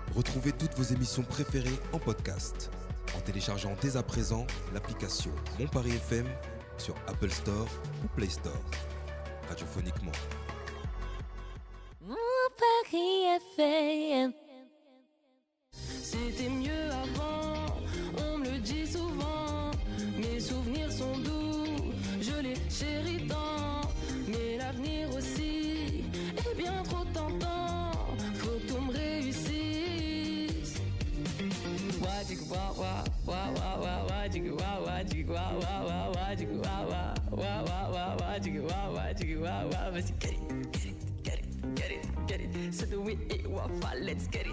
Retrouvez toutes vos émissions préférées en podcast en téléchargeant dès à présent l'application Mon Paris FM sur Apple Store ou Play Store. Radiophoniquement. Mon Paris FM. C'était mieux avant, on me le dit souvent. Mes souvenirs sont doux, je les chéris tant. Mais l'avenir aussi est bien trop tentant. Faut que tout me réussisse. Wa jig wa wa wa wa wa wa jig wa wa jig wa wa wa wa jig wa wa wa wa wa wa jig wa jig wa wa. Vas-y, get it. C'est the way it wafa, let's get it.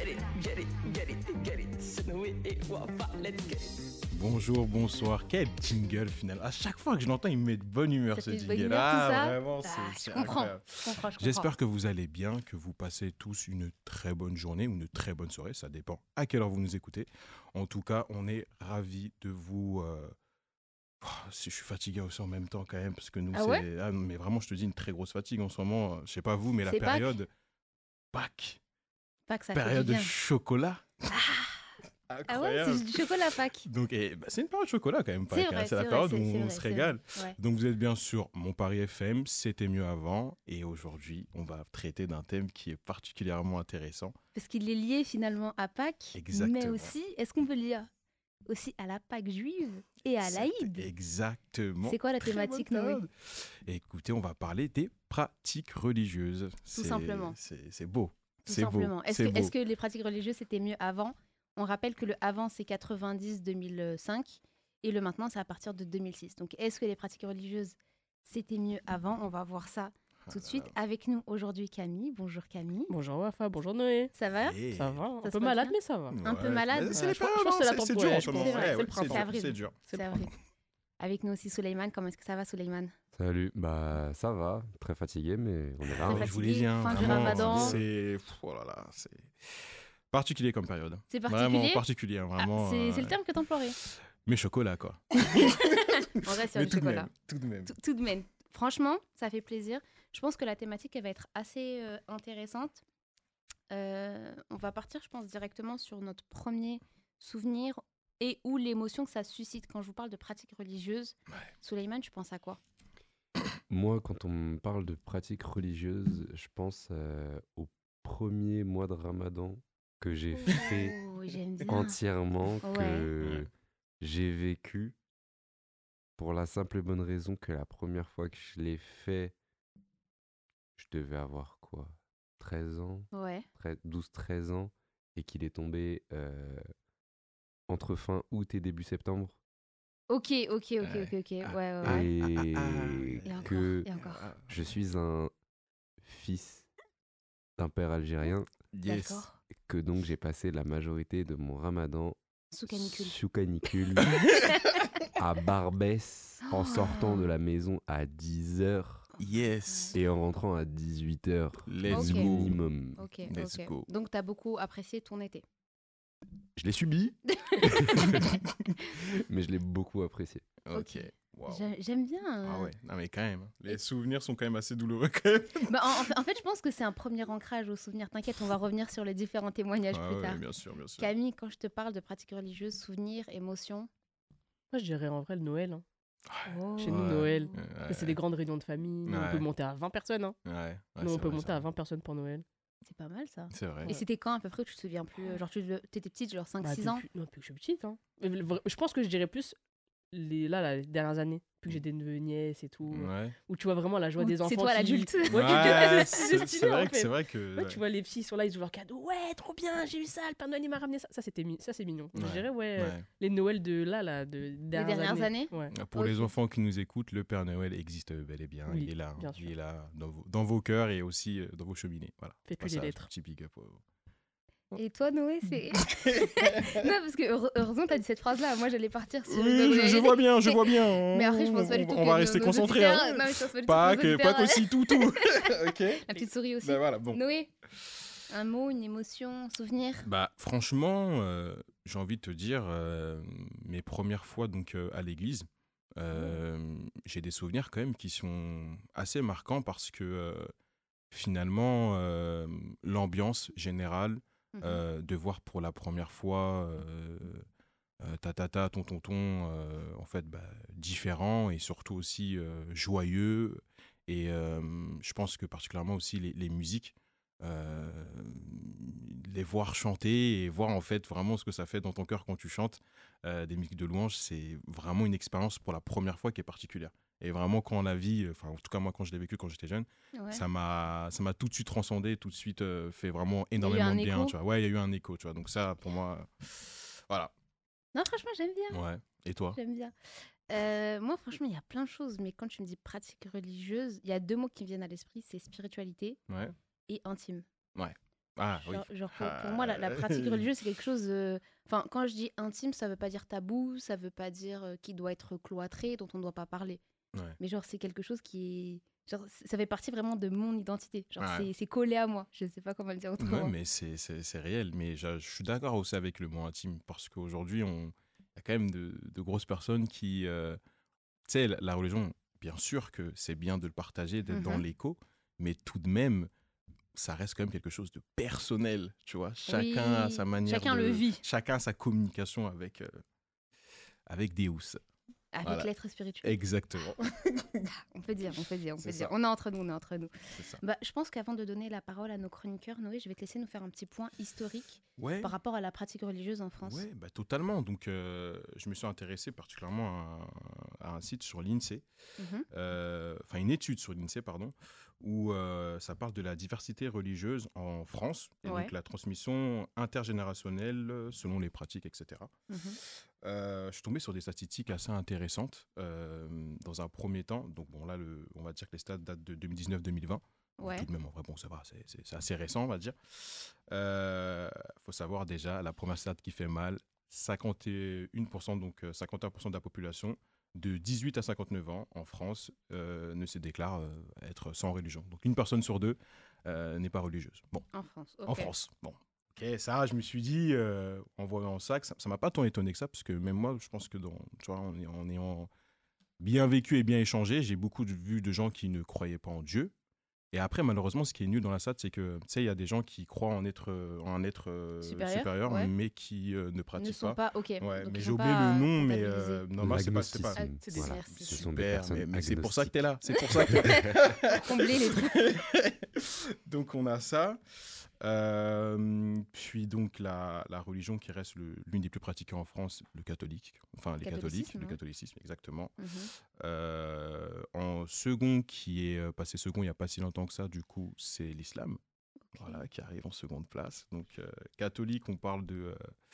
C'est the way it wafa, let's get it. Bonjour, bonsoir. Quel jingle final. À chaque fois que je l'entends, il me met de bonne humeur ce jingle. Vraiment, c'est incroyable. Je comprends. J'espère que vous allez bien, que vous passez tous une très bonne journée ou une très bonne soirée. Ça dépend à quelle heure vous nous écoutez. En tout cas, on est ravis de vous... Je suis fatigué aussi en même temps quand même parce que nous, ouais mais vraiment, je te dis une très grosse fatigue en ce moment. Je sais pas vous, mais la C'est période Pâques, Pâques, ça période fait de du bien. chocolat. Ah ouais, Incroyable. c'est du chocolat Pâques. Donc, c'est une période de chocolat quand même, Pâques, C'est vrai, c'est la c'est période vrai, où c'est on vrai, se c'est régale. vrai. Ouais. Donc vous êtes bien sûr Mon Paris FM, c'était mieux avant. Et aujourd'hui, on va traiter d'un thème qui est particulièrement intéressant. Parce qu'il est lié finalement à Pâques, Exactement. mais aussi, est-ce qu'on peut le lier aussi à la Pâques juive et à l'Aïd? Exactement. C'est quoi la Très thématique, bonne Noé? période. Et écoutez, on va parler des pratiques religieuses. Simplement. C'est beau. Tout C'est beau. simplement. C'est beau. Est-ce que les pratiques religieuses, c'était mieux avant? On rappelle que le avant, c'est 90-2005 et le maintenant, c'est à partir de 2006. Donc, est-ce que les pratiques religieuses, c'était mieux avant? On va voir ça tout de suite. Avec nous aujourd'hui, Camille. Bonjour Camille. Bonjour Wafa, bonjour Noé. Ça va? Et- Ça va, un Ça se peu passe malade, bien mais ça va. Un peu malade. Mais C'est Ouais, les je pense périodes, que c'est la c'est tempête, dur en ouais, ce je moment. pense. C'est Ouais, vrai, ouais, c'est le printemps. avril. C'est dur. C'est avril. Avec nous aussi, Souleymane. Comment est-ce que ça va, Souleymane? Salut, bah ça va, très fatigué, mais on est là. Très hein. fatigué. Je vous l'ai dit, fin du vraiment, Ramadan. c'est oh là là, c'est particulier comme période. C'est Vraiment particulier? particulier, Ah, vraiment. c'est le terme que t'emploierais. Mais chocolat quoi. On reste sur Mais le tout de chocolat. même, tout de même. Tout de même. Franchement, ça fait plaisir. Je pense que la thématique, elle va être assez intéressante. On va partir, je pense, directement sur notre premier souvenir et ou l'émotion que ça suscite. Quand je vous parle de pratiques religieuses, Souleymane, tu penses à quoi? Moi, quand on me parle de pratiques religieuses, je pense au premier mois de Ramadan que j'ai fait Oh, j'aime bien. entièrement, Ouais. que j'ai vécu pour la simple et bonne raison que la première fois que je l'ai fait, je devais avoir quoi, 13 ans, Ouais. 12-13 ans, et qu'il est tombé entre fin août et début septembre. Ok. Ouais, ouais. Et Et encore, que et encore. je suis un fils d'un père algérien, Yes. D'accord. que donc j'ai passé la majorité de mon ramadan Sous canicule. sous canicule à Barbès, en sortant de la maison à 10h Yes. et en rentrant à 18h Let's Ok. go. minimum. Ok, Let's ok. go. Donc, t'as beaucoup apprécié ton été. Je l'ai subi, mais je l'ai beaucoup apprécié. Ok. Wow. J'aime bien. Ah ouais, non mais quand même. Les Et- souvenirs sont quand même assez douloureux quand même. Bah, en fait, je pense que c'est un premier ancrage au souvenir. T'inquiète, on va revenir sur les différents témoignages Ah plus ouais, tard. bien sûr, bien sûr. Camille, quand je te parle de pratiques religieuses, souvenirs, émotions. Moi, je dirais en vrai le Noël. hein. Oh. Chez nous, Ouais. Noël. Ouais, C'est des grandes réunions de famille. Nous, on peut Ouais. monter à 20 personnes. hein. ouais, Nous, on c'est peut vrai, monter c'est à vrai. 20 personnes pour Noël. C'est pas mal ça. C'est vrai. Et c'était quand à peu près, tu te souviens plus? Genre, t'étais petite, genre 5-6 Bah, ans? Non, depuis que je suis petite. hein. Mais je pense que je dirais plus les dernières années. Plus que j'ai des neveux, nièces et tout. Ouais. Où tu vois vraiment la joie Ou des c'est enfants. toi qui- l'adulte. Ouais, Ouais, c'est stylé, en fait. c'est vrai que. Ouais, tu vois les petits, ils sont là, ils ouvrent leur cadeau. Ouais, trop bien, j'ai eu ça, le Père Noël il m'a ramené ça. Ça, c'est mignon. Donc, Ouais, je dirais, ouais. les Noëls de de dernières années. Ouais. Pour les Ok. enfants qui nous écoutent, le Père Noël existe bel et bien. Oui, il est là. bien Il sûr. est là dans vos cœurs et aussi dans vos cheminées. Voilà. Faites-lui les Passage, lettres. Petit big up. Et toi, Noé, c'est. Non, parce que heureusement, t'as dit cette phrase-là. Moi, j'allais partir sur. une Oui, autre- je vois bien, je vois bien. Mais après, je pense pas du tout On que va nos- rester nos concentrés. auditeurs- hein. Non, mais je pense pas du tout Pas que nos que auditeurs- qu'aussi tout. Ok. La petite souris aussi. Ben voilà, bon. Noé, un mot, une émotion, un souvenir? Bah franchement, j'ai envie de te dire, mes premières fois donc à l'église, j'ai des souvenirs quand même qui sont assez marquants parce que finalement l'ambiance générale, de voir pour la première fois ton tonton, en fait, différent et surtout aussi joyeux. Et je pense que particulièrement aussi les musiques, euh, les voir chanter et voir en fait vraiment ce que ça fait dans ton cœur quand tu chantes des musiques de louange, c'est vraiment une expérience pour la première fois qui est particulière. Et vraiment quand on la vit, enfin en tout cas moi quand je l'ai vécu quand j'étais jeune, Ouais. ça m'a tout de suite transcendé, tout de suite fait vraiment Il y a eu énormément un de bien, écho. tu vois. Ouais, il y a eu un écho, tu vois. Donc ça pour moi, voilà. Non, franchement, j'aime bien. Ouais. Et toi? J'aime bien. Moi, franchement, il y a plein de choses, mais quand tu me dis pratique religieuse, il y a 2 mots qui me viennent à l'esprit, c'est spiritualité Ouais. et intime. Ouais. Ah oui. Genre pour moi, la pratique religieuse, c'est quelque chose... Enfin, quand je dis intime, ça veut pas dire tabou, ça veut pas dire qui doit être cloîtré, dont on ne doit pas parler. Ouais. Mais genre, c'est quelque chose qui est... Genre, ça fait partie vraiment de mon identité. Genre, Ouais. c'est collé à moi. Je sais pas comment le dire autrement. Ouais, mais c'est réel. Mais je suis d'accord aussi avec le mot intime parce qu'aujourd'hui, il y a quand même de grosses personnes qui. Tu sais, la religion, bien sûr que c'est bien de le partager, d'être dans l'écho, mais tout de même, ça reste quand même quelque chose de personnel, tu vois. Chacun a sa Oui, manière chacun le vit. Chacun a sa communication avec Deus. Avec Voilà. l'être spirituel. Exactement. On peut dire. C'est ça. On est entre nous. C'est ça. Je pense qu'avant de donner la parole à nos chroniqueurs, Noé, je vais te laisser nous faire un petit point historique Ouais. par rapport à la pratique religieuse en France. Ouais, totalement. Donc, je me suis intéressé particulièrement à un site sur l'INSEE, Mhm. enfin une étude sur l'INSEE, pardon, où ça parle de la diversité religieuse en France et Ouais. donc la transmission intergénérationnelle selon les pratiques, etc. Mhm. Je suis tombé sur des statistiques assez intéressantes dans un premier temps. Donc, bon, là, on va dire que les stats datent de 2019-2020. Ouais. Tout de même, en vrai, bon, ça va, c'est assez récent, on va dire. Faut savoir déjà, la première stat qui fait mal, 51%, donc 51% de la population de 18 à 59 ans en France ne se déclare être sans religion. Donc une personne sur deux n'est pas religieuse. Bon, En France. en ok. France. Bon, ok, ça, je me suis dit, en voyant ça, que ça m'a pas tant étonné que ça, parce que même moi, je pense que tu vois, en ayant bien vécu et bien échangé, j'ai beaucoup vu de gens qui ne croyaient pas en Dieu. Et après, malheureusement, ce qui est nul dans la SAT, c'est que, tu sais, il y a des gens qui croient en un être supérieur, ouais. mais qui ne Ne pratiquent sont pas. Ok. Ouais, Donc mais ils j'ai sont oublié pas le nom, mais comptabilisés. normal, c'est pas. L'agnosticisme. c'est des- Voilà. merci. Ce sont des Super, personnes mais c'est pour ça que tu es là. agnostiques. C'est pour ça que Combler les trucs. Donc, on a ça. Puis, donc, la religion qui reste l'une des plus pratiquées en France, le catholique. Enfin, les catholiques, Catholicisme, le ouais. catholicisme, exactement. Mhm. En second, qui est passé second il n'y a pas si longtemps que ça, du coup, c'est l'islam. Ok. Voilà, qui arrive en seconde place. Donc, catholique, on parle de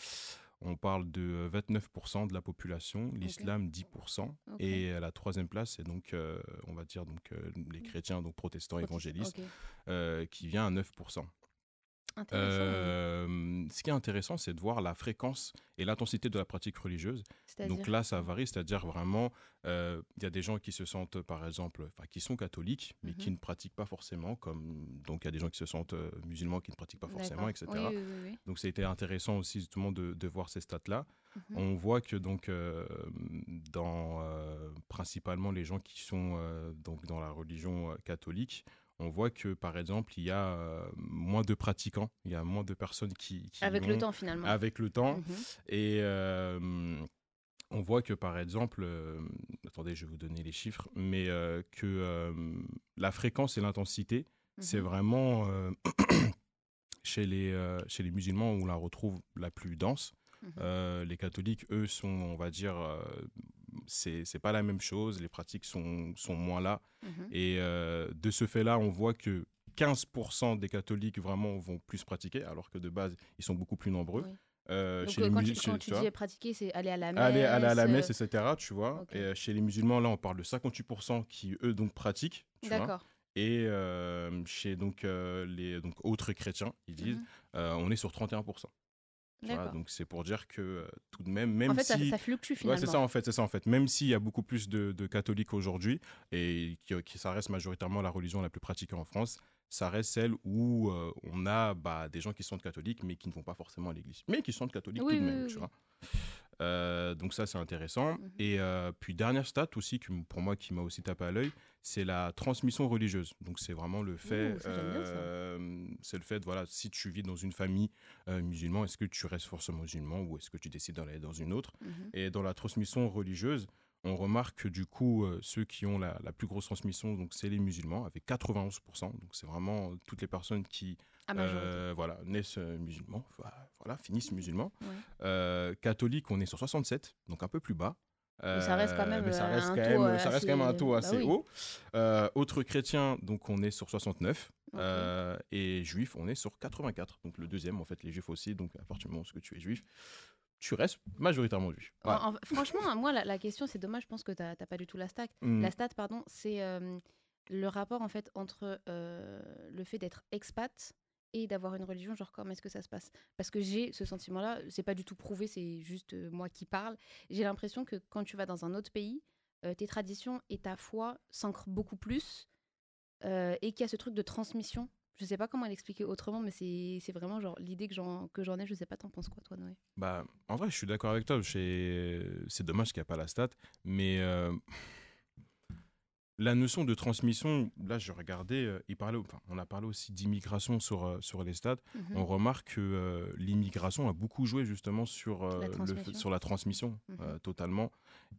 29% de la population, l'islam 10%. Ok. Et à la troisième place, c'est donc, on va dire, donc, les chrétiens, donc protestants, évangélistes, Ok. qui vient à 9%. Intéressant. Ce qui est intéressant, c'est de voir la fréquence et l'intensité de la pratique religieuse. C'est-à-dire. Donc là, ça varie, c'est-à-dire vraiment, il y a des gens qui se sentent, par exemple, qui sont catholiques, mais qui ne pratiquent pas forcément, donc il y a des gens qui se sentent musulmans, qui ne pratiquent pas forcément, D'accord. etc. Oui. Donc ça a été intéressant aussi justement de voir ces stats-là. Mhm. On voit que donc dans principalement les gens qui sont donc dans la religion catholique, on voit que par exemple il y a moins de pratiquants, il y a moins de personnes qui Avec vont le temps finalement. avec le temps. Mhm. Et on voit que par exemple, attendez, je vais vous donner les chiffres, mais que la fréquence et l'intensité, c'est Mhm. vraiment chez les musulmans où on la retrouve la plus dense. Mhm. Les catholiques, eux, sont, on va dire, c'est pas la même chose, les pratiques sont moins là. Mhm. Et de ce fait-là, on voit que 15% des catholiques vraiment vont plus pratiquer, alors que de base, ils sont beaucoup plus nombreux. Oui. Chez Donc les quand tu vois, dis pratiquer, c'est aller à la messe. aller à la messe, etc., tu vois. Ok. Et chez les musulmans, là, on parle de 58% qui, eux, donc, pratiquent, tu vois. D'accord. Et chez donc, les autres chrétiens, ils disent, Mhm. on est sur 31%. Tu vois, D'accord. donc c'est pour dire que tout de même En fait, si... ça fluctue Ouais, finalement. c'est ça en fait. Même s'il y a beaucoup plus de catholiques aujourd'hui, et qui ça reste majoritairement la religion la plus pratiquée en France, ça reste celle où on a des gens qui sont catholiques, mais qui ne vont pas forcément à l'église. Mais qui sont catholiques Oui, tout de oui, même, oui, tu oui. vois. Donc ça, c'est intéressant. Mhm. Et puis, dernière stat aussi, pour moi, qui m'a aussi tapé à l'œil, c'est la transmission religieuse. Donc c'est vraiment le fait, ça, j'aime bien ça. c'est le fait, voilà, si tu vis dans une famille musulmane, est-ce que tu restes forcément musulman ou est-ce que tu décides d'aller dans une autre? Mhm. Et dans la transmission religieuse, on remarque que du coup, ceux qui ont la plus grosse transmission, donc c'est les musulmans, avec 91%. Donc c'est vraiment toutes les personnes qui À majorité. voilà, naissent musulmans, voilà, finissent musulmans. Ouais. Catholique, on est sur 67, donc un peu plus bas. Mais ça reste quand même Mais ça reste un quand taux même, ça reste quand même un assez- taux bah assez oui. haut. Autres chrétiens, donc on est sur 69. Ok. Et juifs, on est sur 84. Donc le deuxième, en fait, les juifs aussi. Donc à partir du moment où tu es juif, tu restes majoritairement juif. Voilà. Franchement, moi, la question, c'est dommage, je pense que tu n'as pas du tout la stat. Mm. La stat, pardon, c'est le rapport en fait entre le fait d'être expat et d'avoir une religion, genre comment est-ce que ça se passe. Parce que j'ai ce sentiment-là, c'est pas du tout prouvé, c'est juste moi qui parle. J'ai l'impression que quand tu vas dans un autre pays, tes traditions et ta foi s'ancrent beaucoup plus et qu'il y a ce truc de transmission. Je sais pas comment l'expliquer autrement, mais c'est vraiment genre l'idée que j'en ai. Je sais pas, t'en penses quoi, toi, Noé? Bah, en vrai, je suis d'accord avec toi. C'est dommage qu'il n'y a pas la stat. Mais la notion de transmission, là, je regardais, on a parlé aussi d'immigration sur les stats. Mhm. On remarque que l'immigration a beaucoup joué justement sur, La transmission. sur la transmission, Mhm. totalement.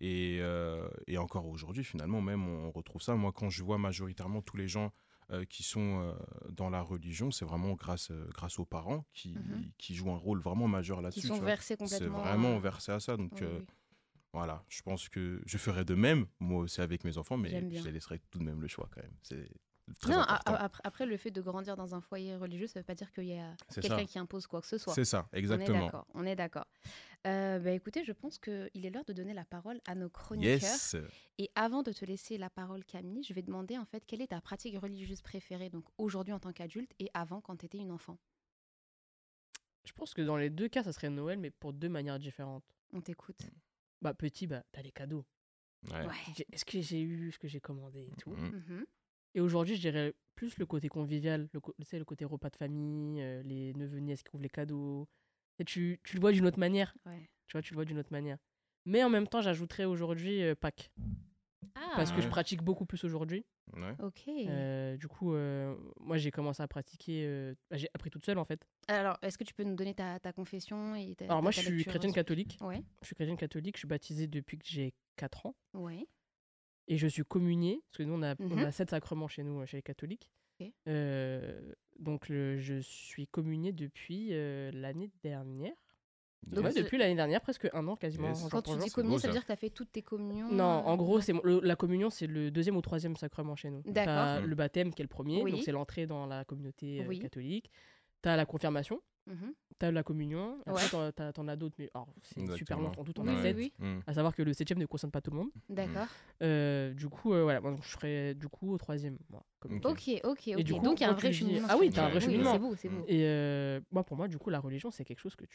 Et encore aujourd'hui, finalement, même, on retrouve ça. Moi, quand je vois majoritairement tous les gens qui sont dans la religion, c'est vraiment grâce aux parents Mhm. qui jouent un rôle vraiment majeur Qui là-dessus. sont tu vois. versés C'est complètement. vraiment versé à ça. Donc, Oui, oui. voilà, je pense que je ferai de même, moi aussi avec mes enfants, mais J'aime bien. je les laisserai tout de même le choix quand même. C'est très Non, important. après, le fait de grandir dans un foyer religieux, ça veut pas dire qu'il y a C'est quelqu'un ça. qui impose quoi que ce soit. C'est ça, On est exactement. d'accord, on est d'accord. Bah, écoutez, je pense qu'il est l'heure de donner la parole à nos chroniqueurs. Yes. Et avant de te laisser la parole, Camille, je vais demander en fait quelle est ta pratique religieuse préférée, donc aujourd'hui en tant qu'adulte et avant quand tu étais une enfant. Je pense que dans les deux cas, ça serait Noël, mais pour deux manières différentes. On t'écoute. Bah, petit, bah, t'as les cadeaux. Ouais. Ouais. Est-ce que j'ai eu ce que j'ai commandé et tout. Mhm. Mhm. Et aujourd'hui, je dirais plus le côté convivial, tu sais, le côté repas de famille, les neveux, nièces qui ouvrent les cadeaux. Et tu le vois d'une autre manière. Ouais. Tu vois, tu le vois d'une autre manière. Mais en même temps, j'ajouterais aujourd'hui Pâques. Ah, Parce que je Ouais. pratique beaucoup plus aujourd'hui. Ouais. ok. Du coup, moi, j'ai commencé à pratiquer. J'ai appris toute seule, en fait. Alors, est-ce que tu peux nous donner ta confession et ta Alors, moi, ta je suis lecture chrétienne catholique. Ouais, Je suis chrétienne catholique. Je suis baptisée depuis que j'ai 4 ans. ouais. Et je suis communiée. Parce que nous, on Mhm. a 7 sacrements chez nous, chez les catholiques. Ok. Donc, je suis communiée depuis l'année dernière. Donc, Ouais, c'est- depuis l'année dernière, presque un an quasiment. Yes. jour Quand pour tu jour. dis C'est communion, beau, ça veut ça. dire que tu as fait toutes tes communions Non, en gros, non la communion, c'est le deuxième ou troisième sacrement chez nous. D'accord. T'as le baptême qui est le premier, Oui. donc c'est l'entrée dans la communauté Oui. catholique. T'as la confirmation, Mhm. t'as la communion. Après, Ouais. t'en as d'autres, mais alors, c'est super Exactement. long. En tout, on Oui, a oui, 7. oui. Mhm. À savoir que le 7e ne concerne pas tout le monde. D'accord. Du coup, voilà, moi, je ferai du coup au 3e. Voilà, communion. Ok. Ok. Et du coup, Donc, il y a un quand vrai tu dis- cheminement. Ah oui, tu t'as un vois. vrai Oui, cheminement. c'est beau, c'est beau. Et moi, pour moi, du coup, la religion, c'est quelque chose que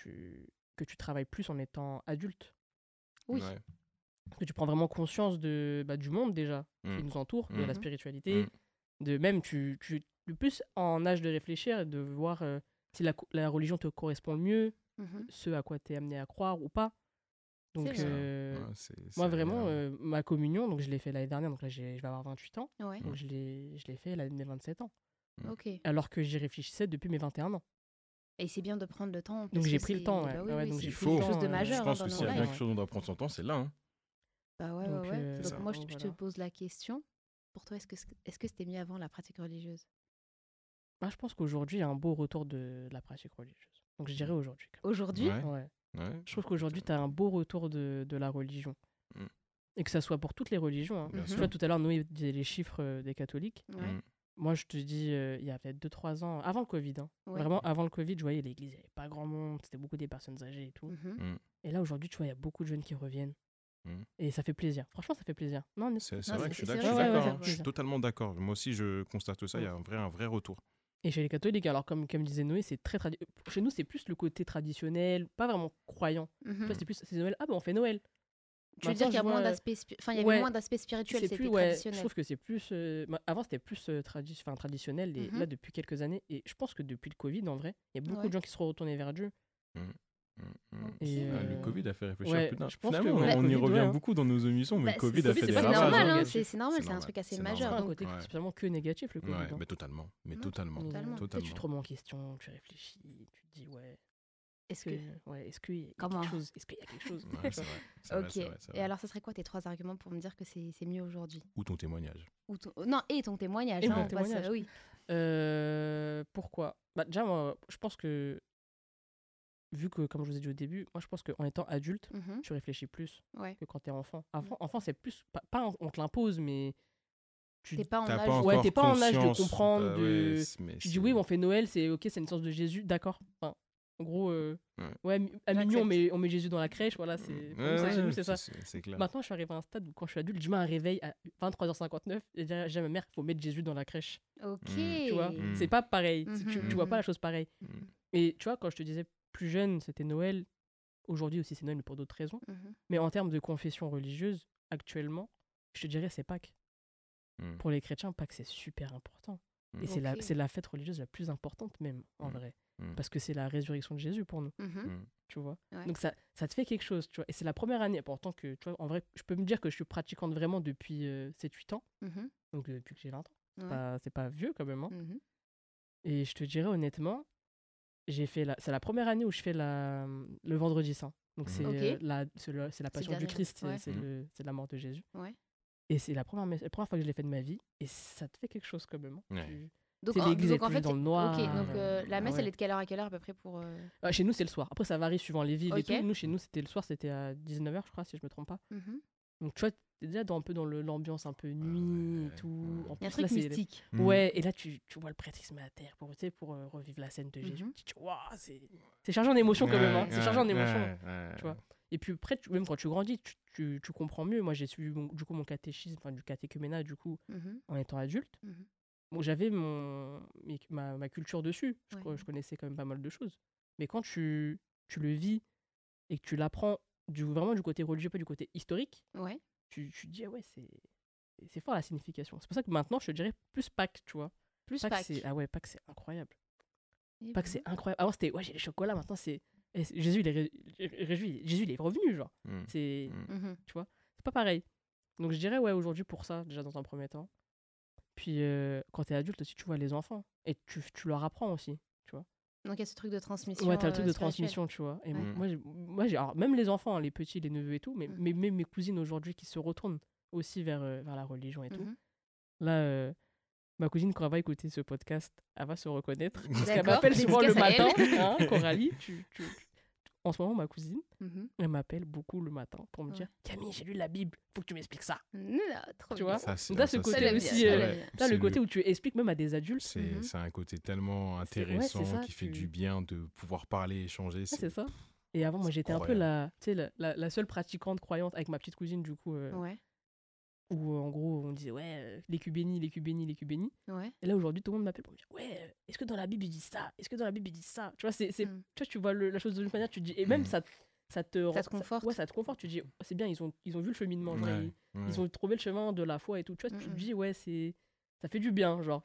tu travailles plus en étant adulte. Oui. Ouais. Que tu prends vraiment conscience du monde déjà qui Mm. nous entoure, de la Mhm. spiritualité, Mm. de même le plus en âge de réfléchir et de voir si la religion te correspond le mieux, Mhm. ce à quoi tu es amené à croire ou pas. Donc C'est vrai. Ouais, c'est moi vraiment, agréable. ma communion, donc je l'ai fait l'année dernière, donc là je vais avoir 28 ans, Ouais. donc je l'ai fait l'année de mes 27 ans, Ok. alors que j'y réfléchissais depuis mes 21 ans. Et c'est bien de prendre le temps. Donc parce j'ai que pris le c'est- temps, ouais. bah oui, Ouais, oui, donc c'est j'ai Il pris faut. le quelque chose temps, de majeur Je pense dans que nos s'il y a lives. bien quelque chose dont on doit prendre son temps, c'est là. Hein. Bah ouais, Donc, ouais, ouais. C'est Donc ça. moi, je te voilà. pose la question. Pour toi, est-ce que c'était mieux avant la pratique religieuse? Moi, je pense qu'aujourd'hui, il y a un beau retour de la pratique religieuse. Donc je dirais aujourd'hui. Aujourd'hui? Ouais. Ouais. Ouais. Je trouve qu'aujourd'hui, tu as un beau retour de la religion. Mm. Et que ça soit pour toutes les religions. Hein. Bien Mhm. Tu sûr. vois, tout à l'heure, Noé disait les chiffres des catholiques. Ouais. Mm. Moi, je te dis, il y avait 2-3 ans, avant le Covid, hein. Ouais. Vraiment, avant le Covid, je voyais l'église, il n'y avait pas grand monde, c'était beaucoup des personnes âgées et tout. Mhm. Et là, aujourd'hui, tu vois, il y a beaucoup de jeunes qui reviennent. Mm. Et ça fait plaisir. Franchement, ça fait plaisir. Non, C'est Non, vrai c'est- que je suis c'est d'accord. vrai, Je suis ouais, d'accord, ouais, hein. ouais. Je suis totalement d'accord. Moi aussi, je constate ça. Il y a un vrai retour. Et chez les catholiques, alors comme disait Noé, c'est très chez nous, c'est plus le côté traditionnel, pas vraiment croyant. Mhm. Tu vois, c'est Noël. Ah, bah, on fait Noël. Tu veux Maintenant, dire qu'il y a je vois, moins d'aspect, enfin, il y avait ouais, moins d'aspect spirituel, c'est c'était plus, ouais, je traditionnel. trouve que c'est plus. Avant, c'était plus traditionnel. Et Mhm. là, depuis quelques années, et je pense que depuis le Covid, en vrai, il y a beaucoup Ouais. de gens qui se sont retournés vers Dieu. Mhm. Et, Le Covid a fait réfléchir ouais, plus d'un. je pense que, Finalement, ouais, on y Covid, revient ouais, hein. beaucoup dans nos émissions, mais Bah, le Covid a Covid, fait c'est des pas C'est ravages. normal, hein. hein, C'est c'est normal, c'est c'est un normal, truc assez c'est C'est majeur. pas un Donc, côté Ouais. spécialement que négatif, le Covid. Ouais, hein. mais totalement. Mais Ouais, totalement. totalement. Tu sais, tu Totalement. te remets en question, tu réfléchis, tu te dis, ouais, est-ce que. est-ce qu'il y a Comment quelque chose? Est-ce qu'il y a quelque chose? Ouais, c'est vrai. C'est vrai, Ok. c'est vrai, c'est Et vrai. alors, ça serait quoi tes 3 arguments pour me dire que c'est mieux aujourd'hui? Ou ton témoignage. Non, et ton témoignage. Et hein, mon on passe, témoignage. oui. Pourquoi? Bah, déjà, moi, je pense que, vu que, comme je vous ai dit au début, moi, je pense qu'en étant adulte, Mhm. tu réfléchis plus Ouais. que quand t'es enfant. Enfant, c'est plus, on te l'impose, mais T'es pas en T'as âge. pas ouais, encore t'es pas en âge de conscience. comprendre, Ouais, de... mais Tu dis oui, on fait Noël, c'est ok, c'est une naissance de Jésus, d'accord. Enfin, en gros, ouais, à minuit, J'accepte. on met Jésus dans la crèche, voilà, c'est pour nous, Ouais, chez nous, c'est ça. c'est clair. Maintenant, je suis arrivé à un stade où quand je suis adulte, je mets un réveil à 23h59 et je dis à ma mère qu'il faut mettre Jésus dans la crèche. Ok. Tu vois, Mm. c'est pas pareil. Mhm, Tu mhm. vois pas la chose pareille. Mm. Et tu vois, quand je te disais plus jeune, c'était Noël. Aujourd'hui aussi, c'est Noël, mais pour d'autres raisons. Mhm. Mais en termes de confession religieuse, actuellement, je te dirais c'est Pâques. Mm. Pour les chrétiens, Pâques, c'est super important. Mm. Et c'est Ok. la fête religieuse la plus importante même, en Mm. vrai. Mm. Parce que c'est la résurrection de Jésus pour nous, Mhm. tu vois. Ouais. Donc ça te fait quelque chose, tu vois. Et c'est la première année, pourtant que, tu vois, en vrai, je peux me dire que je suis pratiquante vraiment depuis 7-8 ans. Mhm. Donc depuis que j'ai 20 ans. Ouais. C'est pas vieux quand même. Hein. Mhm. Et je te dirais honnêtement, c'est la première année où je fais le vendredi saint. Donc c'est Ok. c'est la passion du dernier, Christ, ouais. c'est la mort de Jésus. Ouais. Et c'est la première fois que je l'ai fait de ma vie. Et ça te fait quelque chose quand même. Hein. Ouais. Donc, C'est l'église est en plus fait, dans le noir. ok. Donc la messe, ouais. elle est de quelle heure à quelle heure à peu près pour Chez nous, c'est le soir. Après, ça varie suivant les villes et Ok. tout. Nous, chez nous, c'était le soir, c'était à 19h, je crois, si je me trompe pas. Mhm. Donc, tu vois, t'es déjà un peu dans l'ambiance un peu nuit et tout. En Il y a un plus, là, truc mystique. Mm. Ouais, et là, tu vois le prêtre, il se met à terre pour, tu sais, pour revivre la scène de Jésus. Mhm. Tu te dis, waouh, c'est chargé en émotions quand même. Hein. C'est chargé en émotions. Ouais. Tu vois. Et puis après, même quand tu grandis, tu comprends mieux. Moi, j'ai suivi du coup mon catéchisme, enfin du catéchuménat, du coup, Mhm. en étant adulte. Mhm. Bon, j'avais ma culture dessus. Ouais. Je connaissais quand même pas mal de choses. Mais quand tu le vis et que tu l'apprends vraiment du côté religieux, pas du côté historique, Ouais. tu te dis, ah ouais, c'est fort la signification. C'est pour ça que maintenant, je te dirais plus Pâques, tu vois. Plus Pâques, Pâques. ah ouais, Pâques, c'est incroyable. Eh Pâques, ben. c'est incroyable. Avant, c'était, ouais, j'ai les chocolats, maintenant, c'est. Jésus, Jésus, il est revenu, genre. Mm. C'est. Mm. Mhm. Tu vois, c'est pas pareil. Donc, je dirais, ouais, aujourd'hui, pour ça, déjà dans un premier temps. Puis, quand t'es adulte aussi, tu vois les enfants. Et tu leur apprends aussi, tu vois. Donc il y a ce truc de transmission. Ouais, t'as le truc de spirituelle. transmission, tu vois. Et Ouais. alors, même les enfants, hein, les petits, les neveux et tout, mais Mhm. même mes cousines aujourd'hui qui se retournent aussi vers la religion et tout. Mhm. Là, ma cousine, quand elle va écouter ce podcast, elle va se reconnaître. Parce qu'elle D'accord, m'appelle souvent le dédicace à matin, elle. hein, Coralie. En ce moment, ma cousine, Mhm. elle m'appelle beaucoup le matin pour me Ouais. dire Camille, j'ai lu la Bible, faut que tu m'expliques ça. Trop Tu vois bien. Ça, c'est- Donc là, ce ça, côté Ça, j'aime aussi, bien, ça, ouais. j'aime bien. là, C'est le côté où tu expliques même à des adultes. C'est Mhm. un côté tellement ouais, intéressant c'est ça, qui fait tu- du bien de pouvoir parler, échanger. Ah, c'est ça. Et avant, moi, c'est j'étais un peu incroyable. la seule pratiquante croyante avec ma petite cousine, du coup, Ouais. où en gros, on disait, ouais, les culs bénis, les culs bénis, les culs bénis. Ouais. Et là, aujourd'hui, tout le monde m'appelle pour me dire, ouais, est-ce que dans la Bible, ils disent ça? Est-ce que dans la Bible, ils disent ça? Tu vois, Mm. tu vois, la chose de une manière, tu te dis, et même Mm. ça te conforte. ouais, ça te conforte. Tu te dis, oh, c'est bien, ils ont vu le cheminement. Genre, Ouais, ils ont trouvé le chemin de la foi et tout. Tu vois, tu te dis, ouais, ça fait du bien. Genre,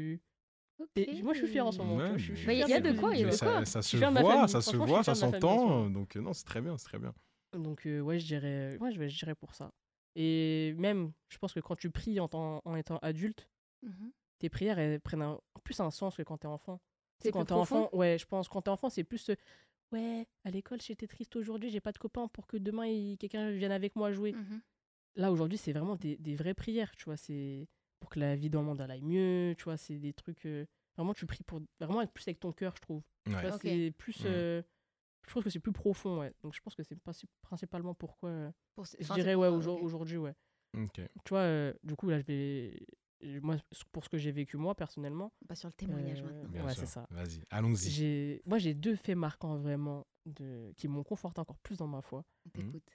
moi, je suis fière en ce moment. tu Ouais, vois, je suis mais fière il y a de de ma quoi, il y a cousine. de quoi. Ça Je se suis fière de ma voit, famille. ça se Franchement, voit, je suis ça fière de ma famille en ce s'entend. Donc non, c'est très bien, c'est très bien. Donc, ouais, je dirais pour ça. Et même, je pense que quand tu pries en étant adulte, Mhm. tes prières, elles prennent plus un sens que quand t'es enfant. Tu C'est sais, quand plus t'es enfant, profond. ouais, je pense, quand t'es enfant, c'est plus, ouais, à l'école, j'étais triste aujourd'hui, j'ai pas de copain pour que demain, quelqu'un vienne avec moi jouer. Mhm. Là, aujourd'hui, c'est vraiment des vraies prières, tu vois, c'est pour que la vie dans le monde elle aille mieux, tu vois, c'est des trucs, vraiment, tu pries pour vraiment être plus avec ton cœur, je trouve. Tu Ouais. vois, Ok. c'est plus, je trouve que c'est plus profond, ouais. Donc, je pense que c'est principalement pourquoi, je dirais, ouais, aujourd'hui, ouais. Ok. Tu vois, du coup, là, moi, pour ce que j'ai vécu moi, personnellement, Pas sur le témoignage maintenant. Bien ouais, sûr. c'est ça. Vas-y, allons-y. Moi, j'ai 2 faits marquants vraiment qui m'ont conforté encore plus dans ma foi. On t'écoute.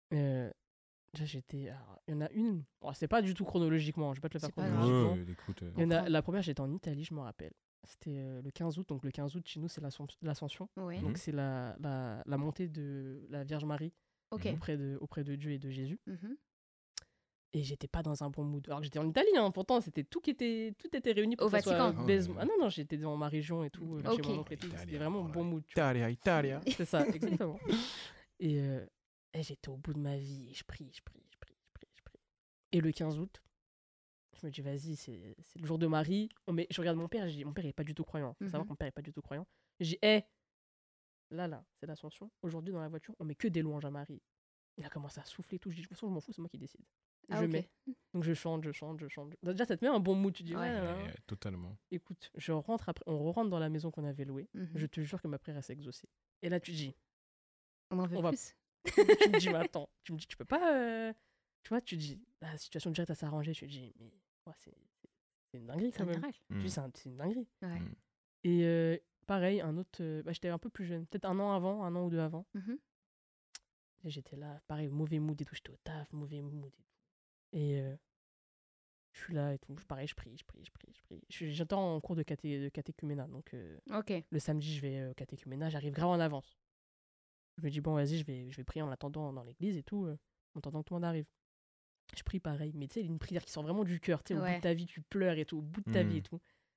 Déjà, il y en a une, bon, c'est pas du tout chronologiquement, je vais pas te le faire C'est pas chronologiquement. Ouais, écoute, Il y en a, Comprends. la première, j'étais en Italie, je me rappelle. C'était le 15 août, donc le 15 août, chez nous, c'est l'Ascension. Ouais. Mhm. Donc, c'est la montée de la Vierge Marie Ok. Mhm. auprès de Dieu et de Jésus. Mhm. Et j'étais pas dans un bon mood. Alors que j'étais en Italie, hein, pourtant, tout était réuni pour Au que ça soit Vatican. baisement. Ah non, j'étais dans ma région et tout, chez Ok. mon oncle et tout. C'était Italia, vraiment un voilà. bon mood. Tu vois. Italia. C'est ça, exactement. Et, j'étais au bout de ma vie et je prie. Et le 15 août, je me dis, vas-y, c'est le jour de Marie. Je regarde mon père, je dis, mon père il est pas du tout croyant. Faut savoir que mon père est pas du tout croyant. Je dis, là, c'est l'Ascension. Aujourd'hui, dans la voiture, on met que des louanges à Marie. Il a commencé à souffler et tout. Je dis, de toute façon, je m'en fous, c'est moi qui décide. Ah, Je ok. mets. Donc je chante. Déjà, ça te met un bon mood. Tu dis, Ouais. ouais, là, là. Totalement. Écoute, on rentre dans la maison qu'on avait louée. Mhm. Je te jure que ma prière, elle s'est exaucée. Et là, tu dis, On en veut on va- plus. tu me dis, mais attends, tu peux pas. Tu vois, tu dis, la situation directe à s'arranger. Tu dis, mais ouais, c'est une dinguerie C'est quand un même. miracle. Tu dis, c'est une dinguerie. Ouais. Et pareil, un autre. J'étais un peu plus jeune, peut-être un an ou deux avant. Mhm. Et j'étais là, pareil, mauvais mood et tout. J'étais au taf, mauvais mood et tout. Et je suis là et tout. Pareil, je prie. J'entends en cours de catéchuménat. Donc Ok. le samedi, je vais au catéchuménat. J'arrive grave en avance. Je me dis, bon, vas-y, je vais prier en attendant dans l'église et tout, en attendant que tout le monde arrive. Je prie pareil, mais tu sais, une prière qui sort vraiment du cœur. Tu sais, au bout Ouais. de ta vie, tu pleures et tout, au bout de ta vie et tout.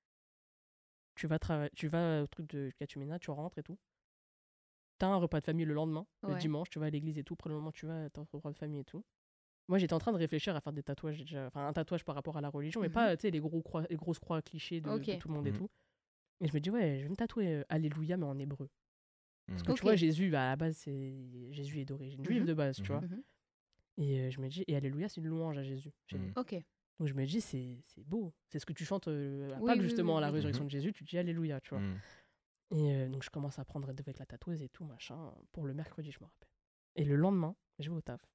Tu vas au truc de catéchuménat, tu rentres et tout. T'as un repas de famille le lendemain, le Ouais. dimanche, tu vas à l'église et tout. Après le moment, tu vas, t'as un repas de famille et tout. Moi, j'étais en train de réfléchir à faire des tatouages, enfin un tatouage par rapport à la religion, mais Mhm. pas, tu sais, les grosses croix clichés de Ok. tout le monde et Mhm. tout. Et je me dis, ouais, je vais me tatouer Alléluia, mais en hébreu. Parce que Ok. tu vois, Jésus, à la base, Jésus est d'origine juive Mhm. de base, tu vois. Mhm. Et je me dis, et Alléluia, c'est une louange à Jésus. chez nous. Ok. Donc je me dis, c'est beau. C'est ce que tu chantes à Oui, Pâques, oui, justement, oui, à la oui. résurrection de Jésus, tu dis Alléluia, tu vois. Mm. Et donc je commence à prendre avec la tatoueuse et tout, machin, pour le mercredi, je me rappelle. Et le lendemain, je vais au taf.